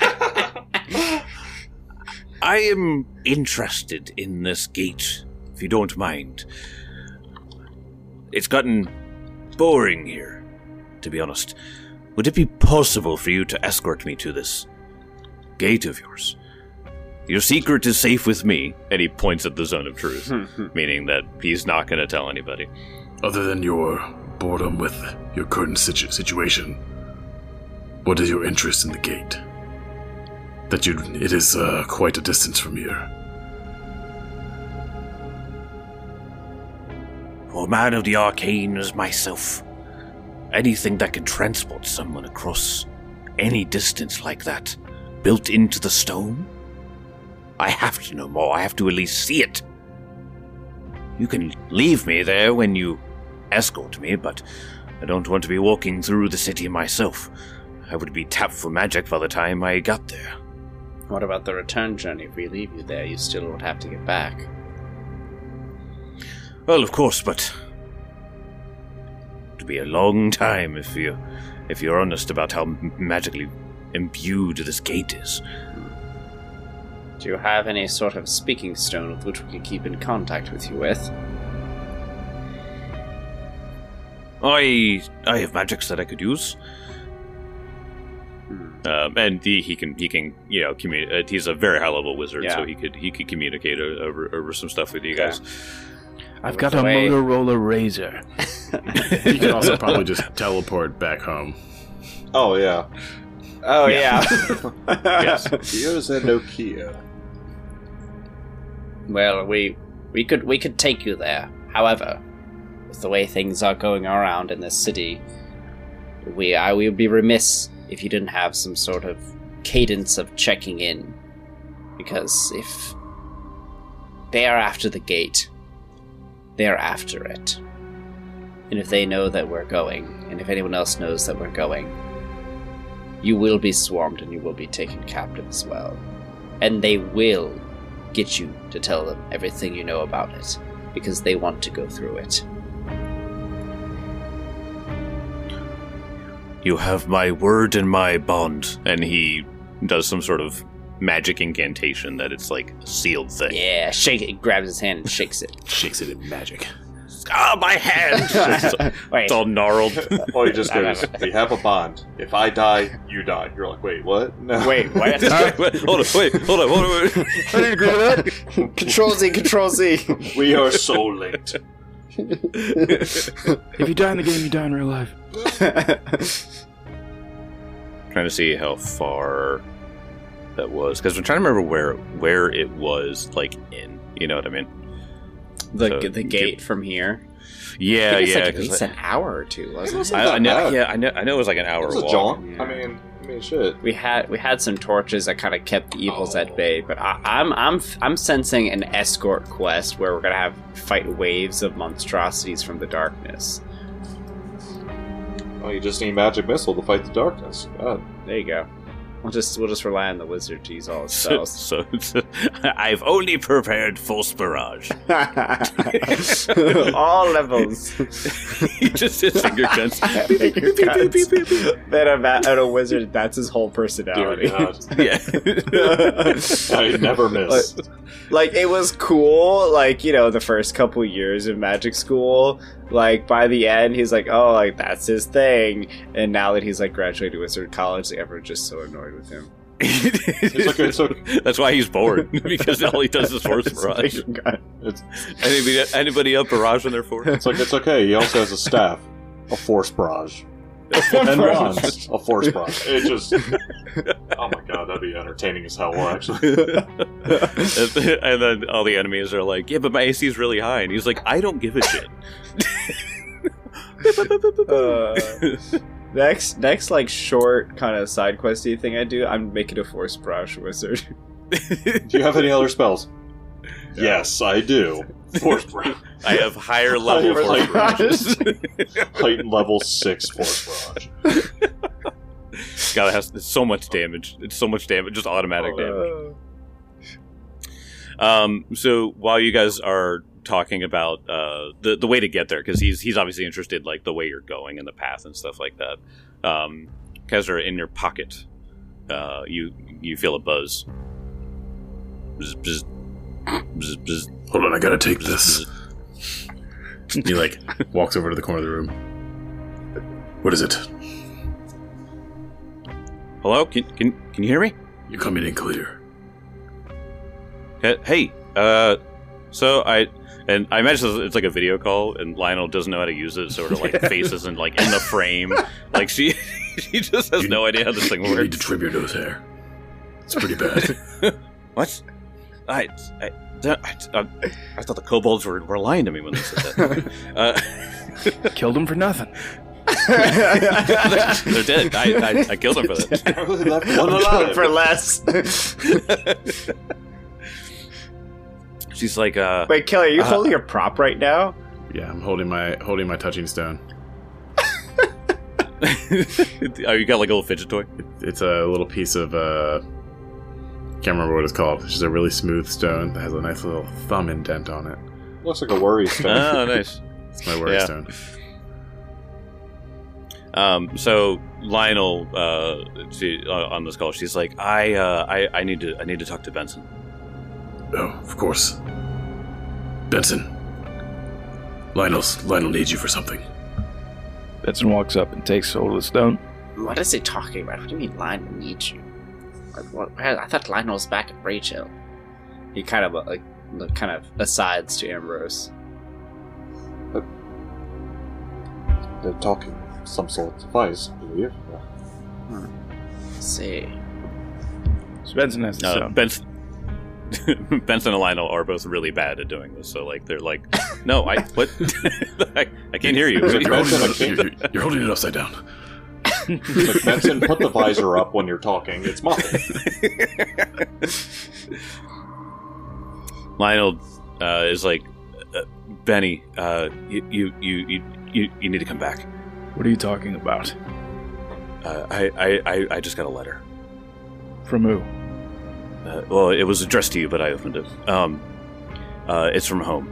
Speaker 1: I am interested in this gate, if you don't mind. It's gotten boring here, to be honest. would it be possible for you to escort me to this gate of yours? Your secret is safe with me. And he points at the zone of truth, meaning that he's not going to tell anybody.
Speaker 5: Other than your boredom with your current situ- situation, what is your interest in the gate? That you, it is uh, quite a distance from here.
Speaker 1: For a man of the arcane as myself, anything that can transport someone across any distance like that, built into the stone, I have to know more. I have to at least see it. You can leave me there when you escort me, but I don't want to be walking through the city myself. I would be tapped for magic by the time I got there.
Speaker 4: What about the return journey? If we leave you there, you still would have to get back.
Speaker 1: Well, of course, but it'd be a long time if you, if you're honest about how magically imbued this gate is.
Speaker 4: Do you have any sort of speaking stone with which we can keep in contact with you with?
Speaker 1: I I have magics that I could use. Um, and he, he can he can you know communicate. He's a very high level wizard,
Speaker 4: Yeah.
Speaker 1: so he could he could communicate o- over over some stuff with you
Speaker 4: Okay.
Speaker 1: guys.
Speaker 2: I've got a
Speaker 4: the way-
Speaker 2: Motorola Razor.
Speaker 5: You can also probably just teleport back home.
Speaker 3: Oh yeah.
Speaker 4: Oh, yeah.
Speaker 1: Yes.
Speaker 3: Here's a Nokia.
Speaker 4: Well, we we could we could take you there. However, with the way things are going around in this city, we I would be remiss if you didn't have some sort of cadence of checking in. Because if they are after the gate, they are after it. And if they know that we're going, and if anyone else knows that we're going, you will be swarmed and you will be taken captive as well. And they will get you to tell them everything you know about it, because they want to go through it.
Speaker 1: You have my word and my bond. And he does some sort of magic incantation that it's like a sealed thing.
Speaker 4: Yeah, shake it, grabs his hand and shakes it.
Speaker 5: Shakes it in magic.
Speaker 1: Ah, my hand! it's,
Speaker 4: Wait,
Speaker 1: it's all gnarled.
Speaker 3: Oh, he just goes, we have a bond. If I die, you die. You're like, wait, what? No.
Speaker 4: wait, what?
Speaker 1: Wait, hold on, wait, hold on, hold on, wait.
Speaker 2: I didn't agree with that.
Speaker 4: Control Z, Control Z.
Speaker 3: We are so linked.
Speaker 2: If you die in the game, you die in real life.
Speaker 1: Trying to see how far that was, because I'm trying to remember where where it was, like, in. You know what I mean?
Speaker 4: The
Speaker 1: So,
Speaker 4: the gate from here.
Speaker 1: Yeah,
Speaker 4: I think it's
Speaker 1: yeah.
Speaker 4: like at
Speaker 1: 'cause
Speaker 4: least an hour or two, wasn't it?
Speaker 1: I, I know,
Speaker 3: bad.
Speaker 1: yeah, I know. I know it was like an hour
Speaker 3: It was a
Speaker 1: walk.
Speaker 3: jaunt.
Speaker 4: Yeah.
Speaker 3: I mean, I mean, shit.
Speaker 4: We had we had some torches that kind of kept the evils
Speaker 3: Oh.
Speaker 4: at bay, but I, I'm I'm I'm sensing an escort quest where we're gonna have fight waves of monstrosities from the darkness.
Speaker 3: Oh, you just need magic missile to fight the darkness. God.
Speaker 4: There you go. We'll just we'll just rely on the wizard to use all his
Speaker 1: So,
Speaker 4: spells.
Speaker 1: so, so I've only prepared false barrage.
Speaker 4: all levels.
Speaker 1: He just his finger guns.
Speaker 4: Finger guns. Then a, ma- and a wizard, that's his whole
Speaker 3: Dear
Speaker 4: personality.
Speaker 3: God.
Speaker 1: Yeah.
Speaker 3: I never miss.
Speaker 4: Like, it was cool, like, you know, the first couple years of magic school. Like, by the end, he's like, oh, like, that's his thing. And now that he's, like, graduated to Wizard College, like, everyone's just so annoyed with him.
Speaker 3: It's like, it's okay.
Speaker 1: That's why he's bored, because all he does is force
Speaker 4: It's
Speaker 1: barrage.
Speaker 4: finger gun.
Speaker 3: It's,
Speaker 1: Anybody, anybody up barrage on their force?
Speaker 3: it's like, it's okay. He also has a staff. A force barrage. And wands. A force barrage. It just... Oh my god, that'd be entertaining as hell, actually.
Speaker 1: And then all the enemies are like, yeah, but my A C is really high. And he's like, I don't give a shit.
Speaker 4: Uh, next, next, like, short kind of side questy thing I do, I'm making a Force Barrage Wizard.
Speaker 3: Do you have any other spells? Yes, I do. Force barrage.
Speaker 1: I have higher level
Speaker 3: Higher
Speaker 1: force
Speaker 3: level.
Speaker 1: barrages.
Speaker 3: Heightened level six force barrage.
Speaker 1: God, it has it's so much damage. It's so much damage, just automatic damage. Um, so while you guys are talking about uh, the the way to get there, because he's he's obviously interested, like the way you're going and the path and stuff like that. Um, Kezra, in your pocket, uh, you you feel a buzz. Bzz, bzz, bzz, bzz,
Speaker 5: Hold on, I gotta take this.
Speaker 1: bzz.
Speaker 5: He like walks over to the corner of the room. What is it?
Speaker 1: Hello? Can can can you hear me?
Speaker 5: You're coming in clear.
Speaker 1: Uh, Hey, uh, so I and I imagine it's like a video call, and Lionel doesn't know how to use it, so her like face isn't like in the frame. Like she she just has
Speaker 5: You-
Speaker 1: no idea how this thing
Speaker 5: You need
Speaker 1: works.
Speaker 5: to trim your nose hair. It's pretty bad.
Speaker 1: What? I I, I, I, I thought the kobolds were, were lying to me when they said that. uh,
Speaker 2: Killed him for nothing.
Speaker 1: they're dead. I, I I killed them for that.
Speaker 3: Left one alive.
Speaker 6: For less.
Speaker 1: She's like, uh,
Speaker 6: Wait, Kelly, are you
Speaker 1: Uh,
Speaker 6: holding a prop right now?
Speaker 5: Yeah, I'm holding my holding my touching stone.
Speaker 1: oh, you got like a little fidget toy?
Speaker 5: It's a little piece of uh can't remember what it's called. It's just a really smooth stone that has a nice little thumb indent on it.
Speaker 3: Looks like a worry stone.
Speaker 1: Oh, nice.
Speaker 5: It's my worry
Speaker 1: Yeah.
Speaker 5: stone.
Speaker 1: Um, so Lionel, uh, she, uh, on this call, she's like, I, uh, I, I need to, I need to talk to Benson.
Speaker 5: Oh, of course. Benson. Lionel's Lionel needs you for something.
Speaker 2: Benson walks up and takes hold of the stone.
Speaker 4: What is he talking about? What do you mean Lionel needs you? Like, what, I thought Lionel was back at Breach Hill. He kind of uh, like look- kind of asides to Ambrose.
Speaker 3: They're talking some sort of device, I believe.
Speaker 4: Let's see.
Speaker 2: So Benson has the
Speaker 1: Uh,
Speaker 2: stone.
Speaker 1: Benson, Benson and Lionel are both really bad at doing this. So like, they're like, no, I, what? I, I can't hear you.
Speaker 5: You're holding,
Speaker 3: Benson,
Speaker 5: it, you're, you're holding it upside down.
Speaker 3: Like, Benson, put the visor up when you're talking. It's mine.
Speaker 1: Lionel uh, is like, uh, Benny, uh, you, you, you, you, you need to come back.
Speaker 2: What are you talking about?
Speaker 1: Uh, I, I, I, I just got a letter.
Speaker 2: From who?
Speaker 1: Uh, well, it was addressed to you, but I opened it. Um, uh, it's from home.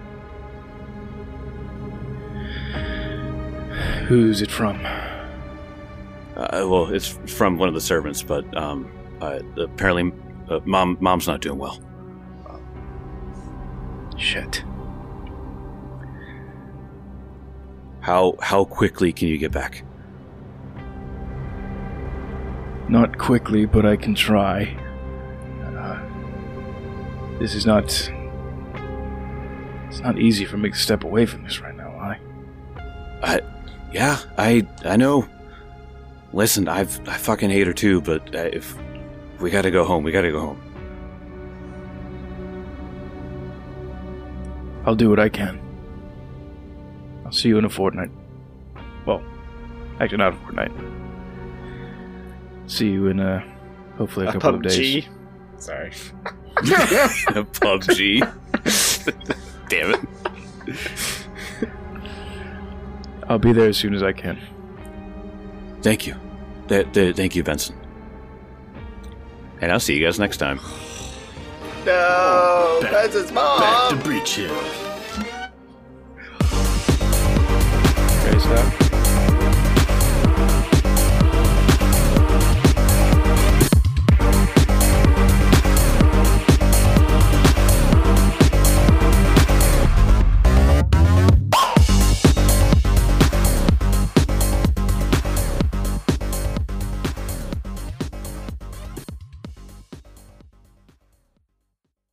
Speaker 2: Who's it from?
Speaker 1: Uh, well, it's from one of the servants, but um, uh, apparently, uh, mom, mom's not doing well.
Speaker 2: Shit.
Speaker 1: How how quickly can you get back?
Speaker 2: Not quickly, but I can try. Uh, this is not... It's not easy for me to step away from this right now, I.
Speaker 1: I, yeah, I I know. Listen, I've I fucking hate her too, but uh, if we gotta go home, we gotta go home.
Speaker 2: I'll do what I can. I'll see you in a fortnight. Well, actually not a fortnight. See you in, uh, hopefully a couple of days.
Speaker 6: P U B G? Sorry.
Speaker 1: P U B G. Damn it.
Speaker 2: I'll be there as soon as I can.
Speaker 1: Thank you. Th- th- thank you, Benson. And I'll see you guys next time.
Speaker 6: No,
Speaker 5: Back-
Speaker 6: that's his mom.
Speaker 5: Back to Breach Hill.